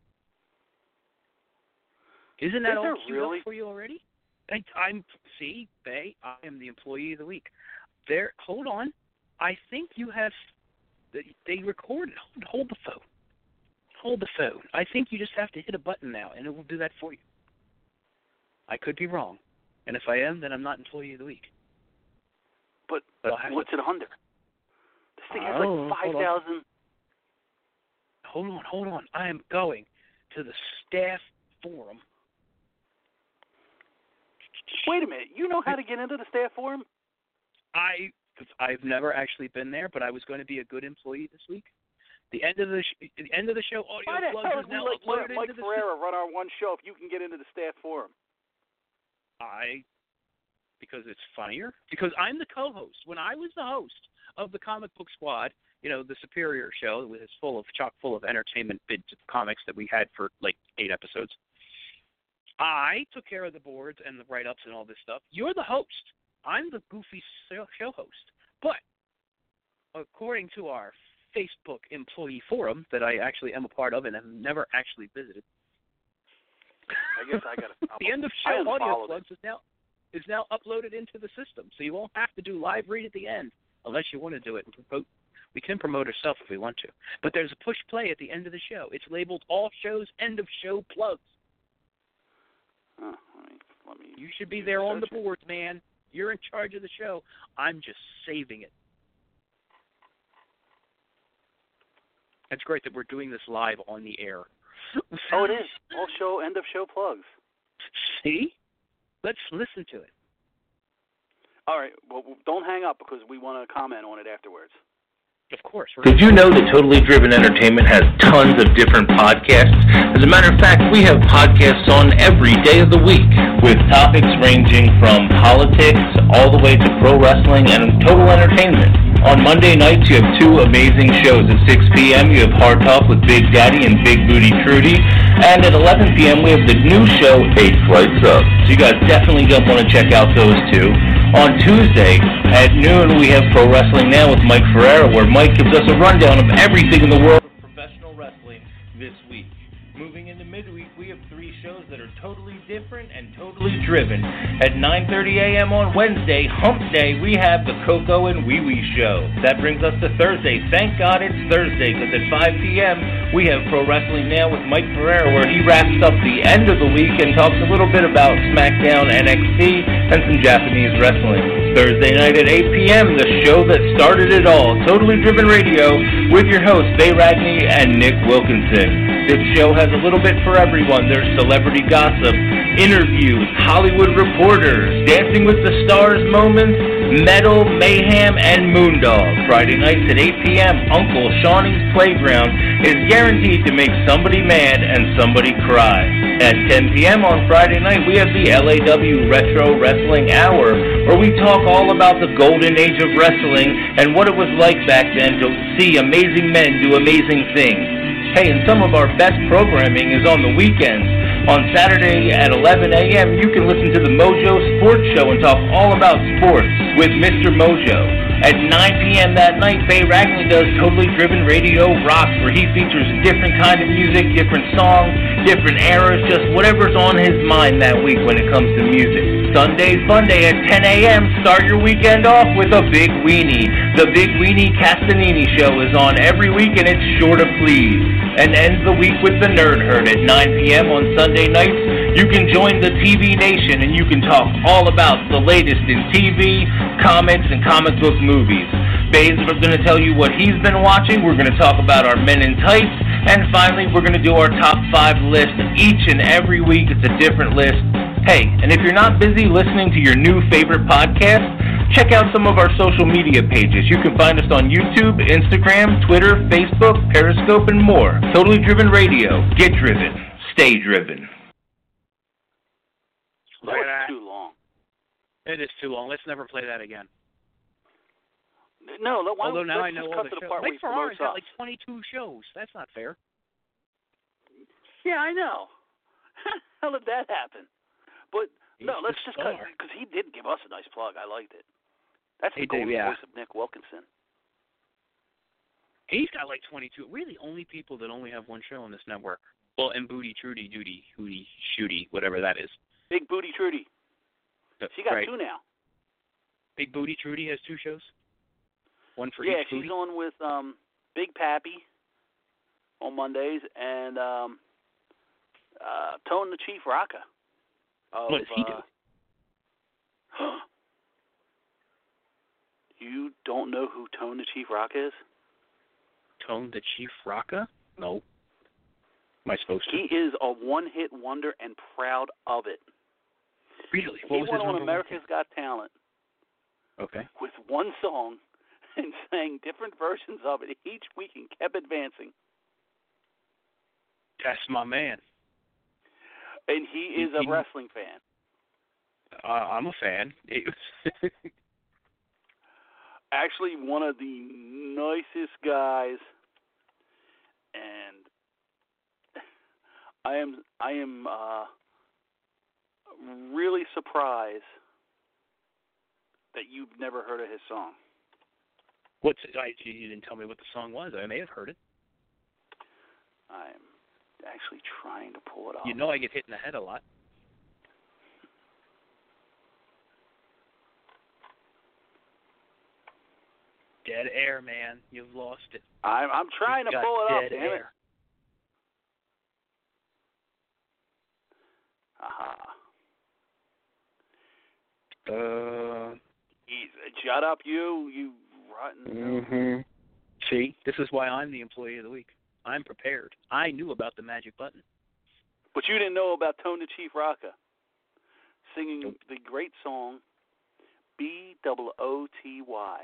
Isn't that is all queued really? up for you already? I, I'm, see, Bay, I am the employee of the week. There, hold on. I think you have. They recorded. Hold, hold the phone. hold the phone. I think you just have to hit a button now, and it will do that for you. I could be wrong. And if I am, then I'm not Employee of the Week. But, but what's to... it under? This thing has oh, like five thousand. Hold on, hold on. I am going to the staff forum. Wait a minute. You know how to get into the staff forum? I, cause I've never actually been there, but I was going to be a good employee this week. The end of the sh- the end of the show audio Why the plugs hell is would we now let uploaded Mike into the Ferreira run our one show if you can get into the staff forum? I, because it's funnier. Because I'm the co-host. When I was the host of the Comic Book Squad, you know, the Superior show, which is full of chock full of entertainment bits of comics that we had for like eight episodes. I took care of the boards and the write-ups and all this stuff. You're the host. I'm the goofy show host. But according to our Facebook employee forum that I actually am a part of and have never actually visited, I guess I got to. the end of show audio plugs is now is now uploaded into the system, so you won't have to do live read at the end unless you want to do it. We can promote ourselves if we want to, but there's a push play at the end of the show. It's labeled all shows end of show plugs. Oh, let me, let me you should be there on the boards, man. You're in charge of the show. I'm just saving it. It's great that we're doing this live on the air. Oh, it is. All show, end of show plugs. See? Let's listen to it. All right. Well, don't hang up because we want to comment on it afterwards. Of course. Did you know that Totally Driven Entertainment has tons of different podcasts? As a matter of fact, we have podcasts on every day of the week with topics ranging from politics all the way to pro wrestling and total entertainment. On Monday nights, you have two amazing shows. At six p.m., you have Hard Talk with Big Daddy and Big Booty Trudy. And at eleven p.m., we have the new show, Eight Flights Up. So you guys definitely don't want to check out those two. On Tuesday at noon, we have Pro Wrestling Now with Mike Ferreira, where Mike gives us a rundown of everything in the world of professional wrestling this week. Moving into midweek, we have three shows that are totally different and totally driven. At nine thirty a.m. on Wednesday, Hump Day, we have the Coco and Wee Wee Show. That brings us to Thursday. Thank God it's Thursday, because at five p.m., we have Pro Wrestling Now with Mike Ferreira, where he wraps up the end of the week and talks a little bit about SmackDown, N X T, and some Japanese wrestling. Thursday night at eight p.m., the show that started it all, Totally Driven Radio, with your hosts, Bay Ragney and Nick Wilkinson. This show has a little bit for everyone. There's celebrity gossip, interviews, Hollywood reporters, Dancing with the Stars moments, metal, mayhem, and Moondog. Friday nights at eight p.m., Uncle Shawnee's Playground is guaranteed to make somebody mad and somebody cry. At ten p.m. on Friday night, we have the L A W Retro Wrestling Hour, where we talk all about the golden age of wrestling and what it was like back then to see amazing men do amazing things. Hey, and some of our best programming is on the weekends. On Saturday at eleven a.m., you can listen to the Mojo Sports Show and talk all about sports with Mister Mojo. At nine p.m. that night, Bay Ragney does Totally Driven Radio Rocks, where he features different kind of music, different songs, different eras, just whatever's on his mind that week when it comes to music. Sunday Funday at ten a.m., start your weekend off with a Big Weenie. The Big Weenie Castanini Show is on every week, and it's sure to please. And ends the week with the Nerd Herd at nine p.m. on Sunday nights. You can join the T V Nation, and you can talk all about the latest in T V, comics, and comic book movies. Bay's going to tell you what he's been watching. We're going to talk about our Men in Tights. And finally, we're going to do our top five list. Each and every week, it's a different list. Hey, and if you're not busy listening to your new favorite podcast, check out some of our social media pages. You can find us on YouTube, Instagram, Twitter, Facebook, Periscope, and more. Totally Driven Radio. Get driven. Stay driven. That was too long. It is too long. Let's never play that again. No, why, Although now let's I know just all cut the to the shows. part Mike where he Ferrara's promotes got us. like twenty-two shows. That's not fair. Yeah, I know. How did that happen? But He's no, let's just cut, star. because he did give us a nice plug. I liked it. That's He the golden did, yeah. voice of Nick Wilkinson. He's got like twenty-two. We're the only people that only have one show on this network. Well, and Booty Trudy Duty, Hootie Shooty, whatever that is. Big Booty Trudy. She got right. two now. Big Booty Trudy has two shows? One for yeah, each she's booty? on with um, Big Pappy on Mondays, and um, uh, Tone the Chief Rocka. Of, what does he uh, do? You don't know who Tone the Chief Rocka is? Tone the Chief Rocka? No. Am I supposed to? He is a one-hit wonder and proud of it. Really? What he was went his on number America's one? Got Talent Okay. with one song and sang different versions of it each week and kept advancing. That's my man. And he is he, a wrestling fan. Uh, I'm a fan. Actually, one of the nicest guys, and I am I am uh, really surprised that you've never heard of his song. What's I, you didn't tell me what the song was. I may have heard it. I'm actually trying to pull it up. You know I get hit in the head a lot. Dead air, man. You've lost it. I'm I'm trying You've to got pull it up. dead Damn air. it. Aha. Uh. He's, shut up, you you rotten. Mm-hmm. See, this is why I'm the employee of the week. I'm prepared. I knew about the magic button. But you didn't know about Tone the Chief Rocka singing Nope. the great song B O O T Y.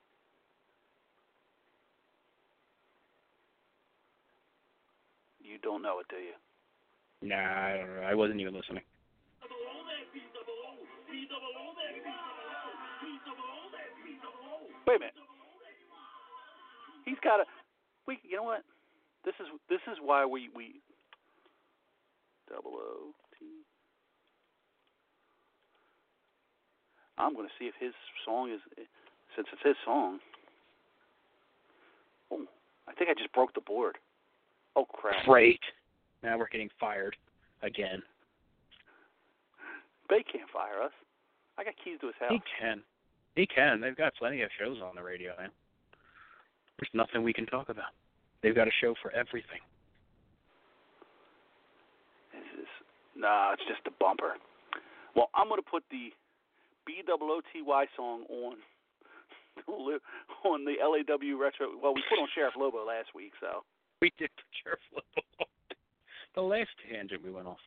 You don't know it, do you? Nah, I don't know. I wasn't even listening. Wait a minute. He's got a. We. You know what? This is this is why we we. Double O T. I'm going to see if his song is, since it's his song. Oh, I think I just broke the board. Oh crap! Great. Now we're getting fired again. They can't fire us. I got keys to his house. He can. He can. They've got plenty of shows on the radio, man. There's nothing we can talk about. They've got a show for everything. This is, nah, it's just a bumper. Well, I'm going to put the B O O T Y song on on the L A W Retro. Well, we put on Sheriff Lobo last week, so. We did for Sheriff Lobo. The last tangent we went off.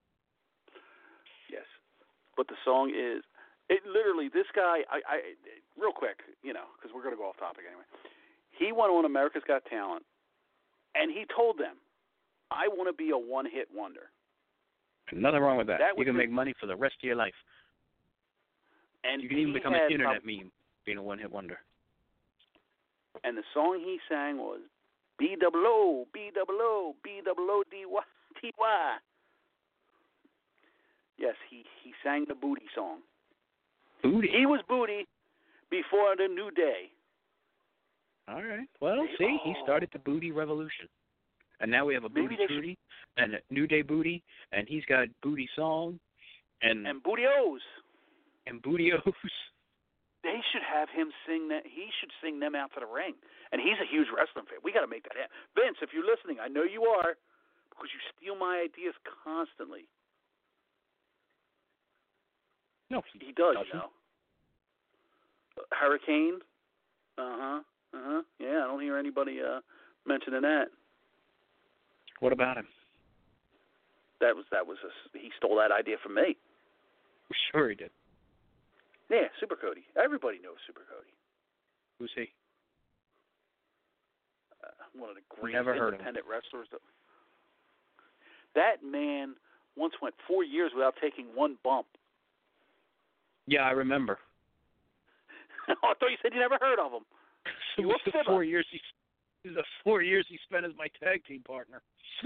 Yes. But the song is, it literally, this guy, I, I real quick, you know, because we're going to go off topic anyway. He went on America's Got Talent, and he told them, I want to be a one-hit wonder. Nothing wrong with that. that you can be, make money for the rest of your life. And you can even become an internet prob- meme, being a one-hit wonder. And the song he sang was B O O, B O O, B O O D Y T Y. Yes, he, he sang the Booty song. Booty? He was Booty before the New Day. All right. Well, see, he started the Booty revolution. And now we have a Maybe Booty they Booty and a New Day Booty, and he's got Booty Song and And Booty O's. and Booty O's. They should have him sing that. He should sing them out to the ring. And he's a huge wrestling fan. We got to make that happen. Vince, if you're listening, I know you are, because you steal my ideas constantly. No, he, he does, doesn't. you know. Hurricane. Uh-huh. Uh-huh. Yeah, I don't hear anybody uh, mentioning that. What about him? That was that was a, he stole that idea from me. Sure he did. Yeah, Super Cody. Everybody knows Super Cody. Who's he? Uh, one of the great Never heard of independent wrestlers. That, that man once went four years without taking one bump. Yeah, I remember. I thought you said you never heard of him. It was the four years he, the four years he spent as my tag team partner.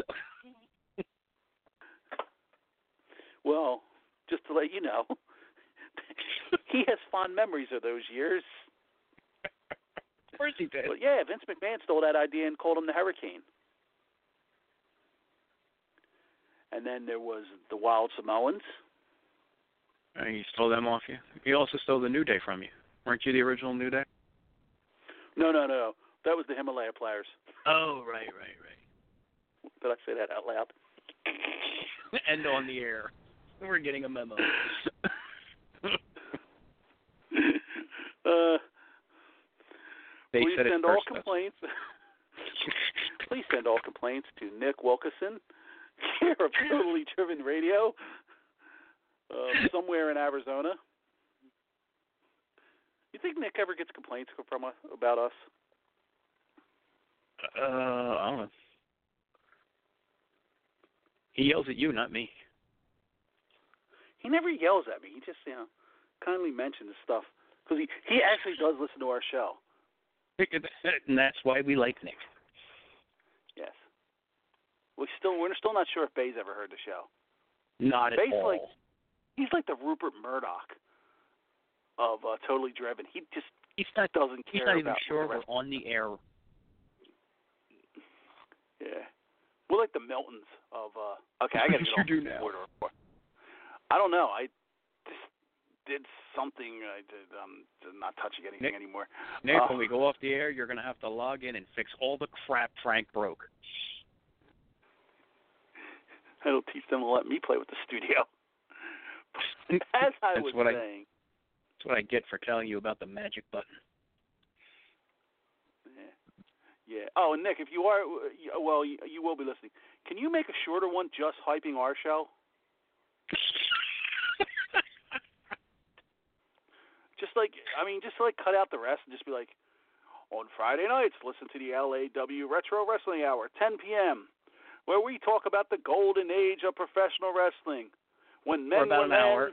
Well, just to let you know, he has fond memories of those years. Of course he did. But yeah, Vince McMahon stole that idea and called him the Hurricane. And then there was the Wild Samoans. And he stole them off you. He also stole the New Day from you. Weren't you the original New Day? No, no, no. That was the Himalaya Players. Oh, right, right, right. Did I say that out loud? And on the air. We're getting a memo. uh, they please said send it all first, complaints. Please send all complaints to Nick Wilkeson, care of Totally Driven Radio, uh, somewhere in Arizona. You think Nick ever gets complaints from us about us? Uh, I don't know. He yells at you, not me. He never yells at me. He just, you know, kindly mentions stuff because he he actually does listen to our show. And that's why we like Nick. Yes. We still we're still not sure if Bay's ever heard the show. Not at Bay's all. Like, he's like the Rupert Murdoch of uh, Totally Driven. He just he's not doesn't care he's not even about sure the we're on the air. Yeah. We're like the Miltons of uh okay, I gotta get you off do the now. border report. I don't know. I just did something I did um not touching anything Nick, anymore. Nick, uh, when we go off the air, you're gonna have to log in and fix all the crap Frank broke. It'll teach them to let me play with the studio. As I That's was what saying. I, that's what I get for telling you about the magic button. Yeah. Yeah. Oh, and Nick, if you are, well, you, you will be listening. Can you make a shorter one just hyping our show? Just like, I mean, just like cut out the rest and just be like, on Friday nights, listen to the L A W Retro Wrestling Hour, ten p.m., where we talk about the golden age of professional wrestling. When men for about were an men, hour.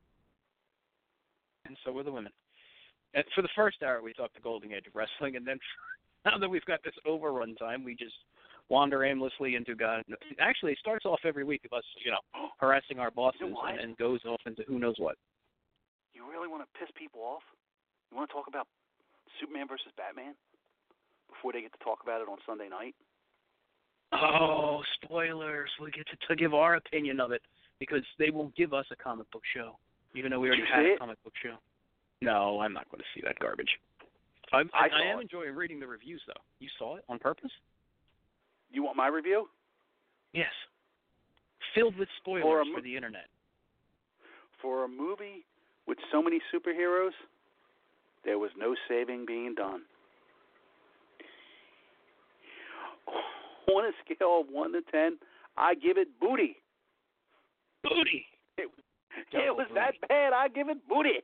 And so were the women. And for the first hour, we talked the golden age of wrestling, and then now that we've got this overrun time, we just wander aimlessly into God. Actually, it starts off every week of us, you know, harassing our bosses, You know what? and, and goes off into who knows what. You really want to piss people off? You want to talk about Superman versus Batman before they get to talk about it on Sunday night? Oh, spoilers. We get to, to give our opinion of it because they won't give us a comic book show, even though we already Did you had see a it? comic book show. No, I'm not going to see that garbage. I'm, I, I, I am it. enjoying reading the reviews, though. You saw it on purpose? You want my review? Yes. Filled with spoilers For for, a mo- the internet. For a movie with so many superheroes, there was no saving being done. On a scale of one to ten, I give it booty. Booty. It, it was that bad. I give it booty.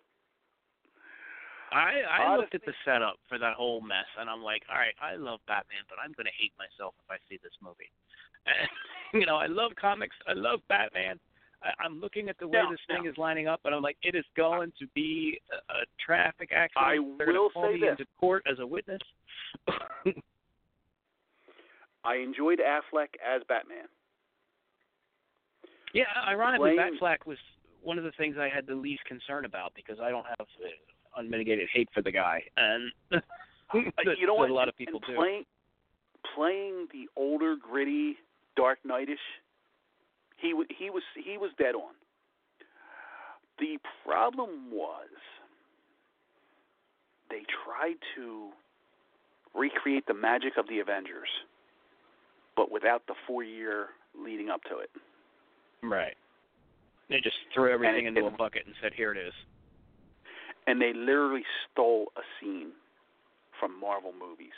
I, I Honestly, looked at the setup for that whole mess, and I'm like, all right, I love Batman, but I'm going to hate myself if I see this movie. And, you know, I love comics. I love Batman. I, I'm looking at the way No, this thing no. is lining up, and I'm like, it is going to be a, a traffic accident. I They're will gonna call say me this. into court as a witness. I enjoyed Affleck as Batman. Yeah, ironically, Playing- Batfleck was one of the things I had the least concern about because I don't have uh, unmitigated hate for the guy, and that, you know that what? a lot of And people do. playing, playing the older, gritty, Dark Knight-ish, he w- he was he was dead on. The problem was they tried to recreate the magic of the Avengers, but without the four-year leading up to it. Right. They just threw everything And into it- a bucket and said, here it is. And they literally stole a scene from Marvel movies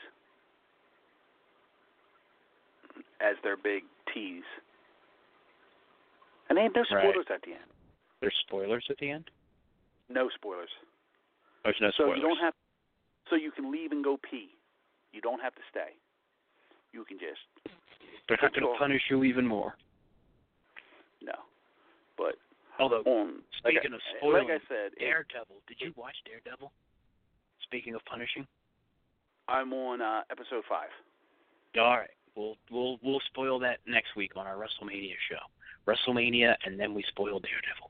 as their big tease. And they had no spoilers Right. at the end. There's spoilers at the end? No spoilers. There's no So spoilers. you don't have. So you can leave and go pee. You don't have to stay. You can just. They're not going Sure. to punish you even more. No. But Although, on speaking like of I, spoiling, like I said, it, Daredevil. Did you watch Daredevil? Speaking of punishing. I'm on uh, episode five. All right. We'll we'll we'll spoil that next week on our WrestleMania show. WrestleMania, and then we spoil Daredevil.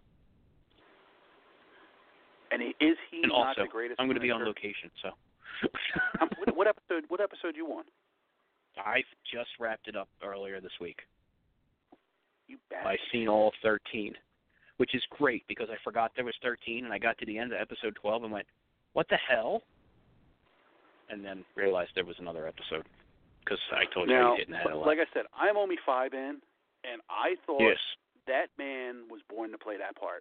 And he, is he And not also, the greatest? I'm going to be on finisher? location, so. um, what, what episode? What episode you on? I just wrapped it up earlier this week. You bastard. I've seen all thirteen, which is great because I forgot there was thirteen, and I got to the end of episode twelve and went, what the hell? And then realized there was another episode. because I told now, you he didn't have a lot. Like I said, I'm only five in, and I thought yes. that man was born to play that part.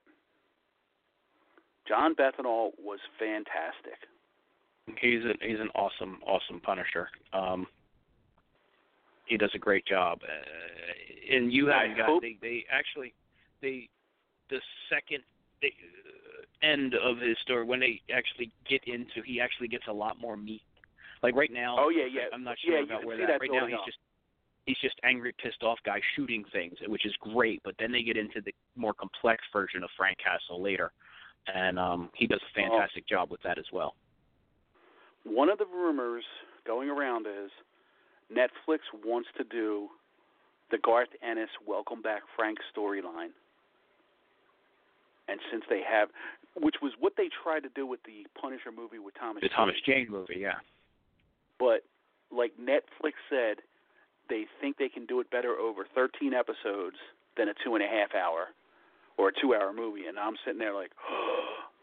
John Bernthal was fantastic. He's a, he's an awesome, awesome Punisher. Um, he does a great job, uh, and you haven't got. They, they actually, they, the second they, uh, end of his story when they actually get into, he actually gets a lot more meat. Like right now. Oh yeah, yeah. I'm not sure yeah, about where that. that. Right now, he's up. just he's just angry, pissed off guy shooting things, which is great. But then they get into the more complex version of Frank Castle later, and um, he does a fantastic oh. job with that as well. One of the rumors going around is Netflix wants to do the Garth Ennis Welcome Back Frank storyline. And since they have, which was what they tried to do with the Punisher movie with Thomas The Jane. Thomas Jane movie, yeah. But like Netflix said, they think they can do it better over thirteen episodes than a two and a half hour or a two-hour movie. And I'm sitting there like, oh.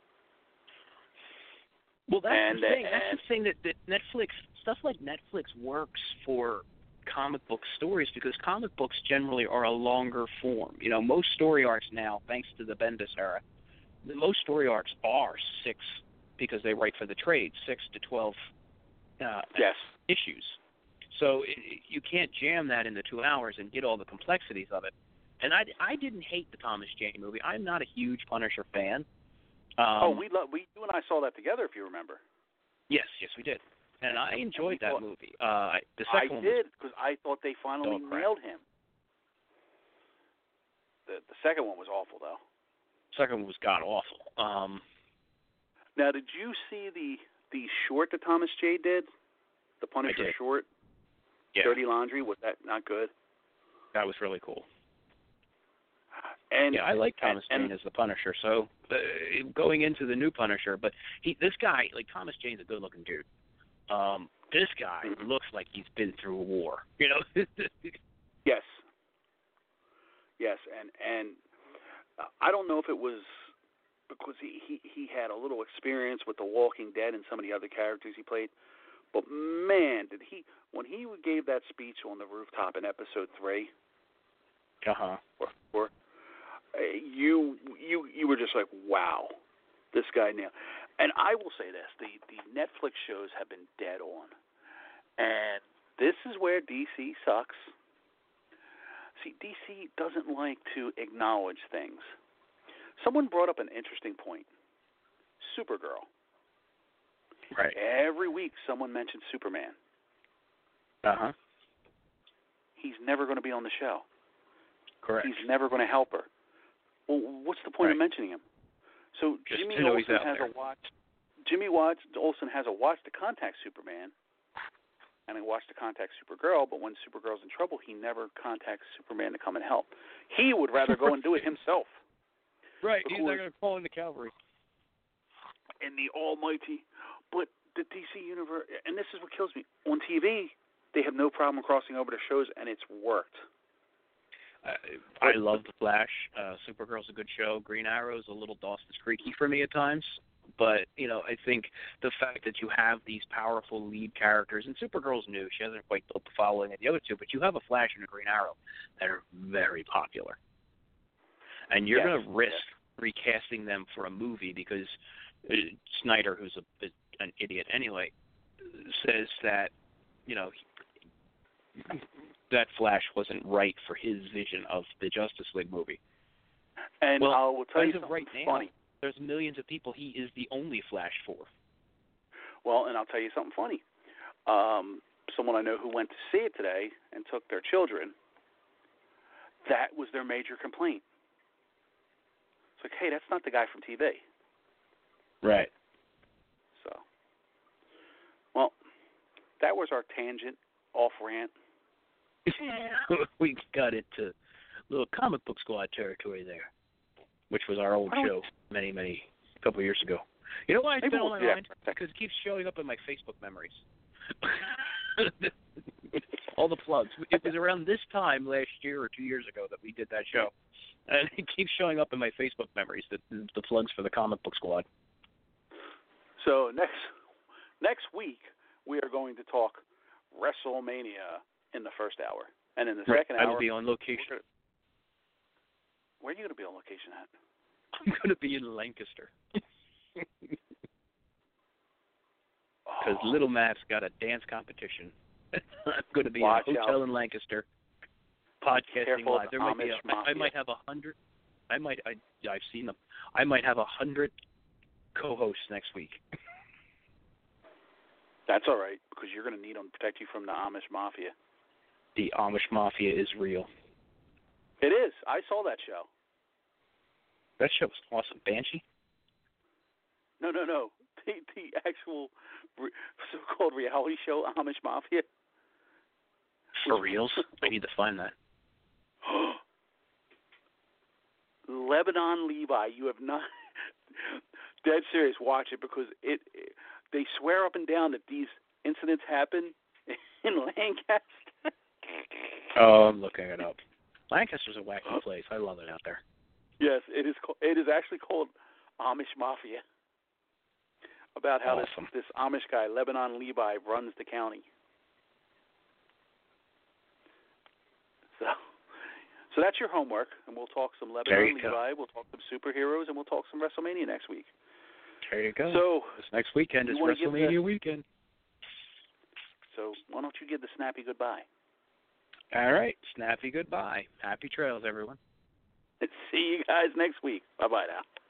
Well, that's and, the thing. Uh, that's the thing that, that Netflix, stuff like Netflix works for comic book stories because comic books generally are a longer form. You know, most story arcs now, thanks to the Bendis era, most story arcs are six, because they write for the trade, six to twelve uh, yes. issues. So it, you can't jam that into two hours and get all the complexities of it. And I, I didn't hate the Thomas Jane movie. I'm not a huge Punisher fan. Um, oh, we love we you and I saw that together, if you remember. Yes, yes, we did, and I enjoyed that movie. Uh, the second I one did because I thought they finally oh, nailed him. The the second one was awful, though. Second one was god awful. Um, now, did you see the the short that Thomas J did? The Punisher short, yeah. Dirty Laundry. Was that not good? That was really cool. And, yeah, I like Thomas and, Jane as the Punisher. So uh, going into the new Punisher, but he, this guy, like Thomas Jane's a good-looking dude. Um, this guy mm-hmm. looks like he's been through a war. You know? yes. Yes, and and uh, I don't know if it was because he, he he had a little experience with The Walking Dead and some of the other characters he played, but man, did he when he gave that speech on the rooftop in episode three. Uh huh. Or, or you you you were just like, wow, this guy now. And I will say this: the the Netflix shows have been dead on, and this is where D C sucks. See, D C doesn't like to acknowledge things. Someone brought up an interesting point. Supergirl. Right. Every week, someone mentions Superman. Uh huh. He's never going to be on the show. Correct. He's never going to help her. Well, what's the point right. of mentioning him? So Just Jimmy to know Olsen he's out has there. a watch. Jimmy Watts Olsen has a watch to contact Superman, and a watch to contact Supergirl. But when Supergirl's in trouble, he never contacts Superman to come and help. He would rather go and do it himself. Right. He's not going to call in the cavalry. And the Almighty, but the D C universe, and this is what kills me. On T V, they have no problem crossing over to shows, and it's worked. Uh, I love The Flash. Uh, Supergirl's a good show. Green Arrow's a little Dawson's Creek-y for me at times. But, you know, I think the fact that you have these powerful lead characters, and Supergirl's new. She hasn't quite built the following of the other two, but you have a Flash and a Green Arrow that are very popular. And you're yes. going to risk yes. recasting them for a movie because uh, Snyder, who's a, an idiot anyway, says that, you know, that Flash wasn't right for his vision of the Justice League movie. And well, I will tell as you of something right funny. Now, there's millions of people he is the only Flash for. Well, and I'll tell you something funny. Um, someone I know who went to see it today and took their children, that was their major complaint. It's like, hey, that's not the guy from T V. Right. So, well, that was our tangent, off-rant. We got into little comic book squad territory there, which was our old show many, many, a couple of years ago. You know why it's been on my mind? Because it keeps showing up in my Facebook memories. All the plugs. It was around this time last year or two years ago that we did that show. And it keeps showing up in my Facebook memories, the, the plugs for the comic book squad. So next next week, we are going to talk WrestleMania in the first hour. And in the Right. second I hour... will be on location. Where are you going to be on location at? I'm going to be in Lancaster. Because Oh. Little Matt's got a dance competition. I'm going to be Watch in a hotel out. in Lancaster, podcasting Careful of live. the There might be Amish a, I, I Mafia. might have a hundred. I might. I, I've seen them. I might have a hundred co-hosts next week. That's all right, because you're going to need them to protect you from the Amish Mafia. The Amish Mafia is real. It is. I saw that show. That show was awesome. Banshee? No, no, no. The, the actual re- so-called reality show, Amish Mafia. For reals? I need to find that. Lebanon Levi, you have not... Dead serious, watch it, because it, it they swear up and down that these incidents happen in Lancaster. Oh, I'm looking it up. Lancaster's a wacky place. I love it out there. Yes, it is. co- It is actually called Amish Mafia. About how Awesome. this this Amish guy, Lebanon Levi, runs the county. So, so that's your homework, and we'll talk some There Lebanon you go. Levi. We'll talk some superheroes, and we'll talk some WrestleMania next week. There you go. So this next weekend is you wanna give WrestleMania the- weekend. So why don't you give the snappy goodbye? All right. Snappy goodbye. Happy trails, everyone. See you guys next week. Bye bye now.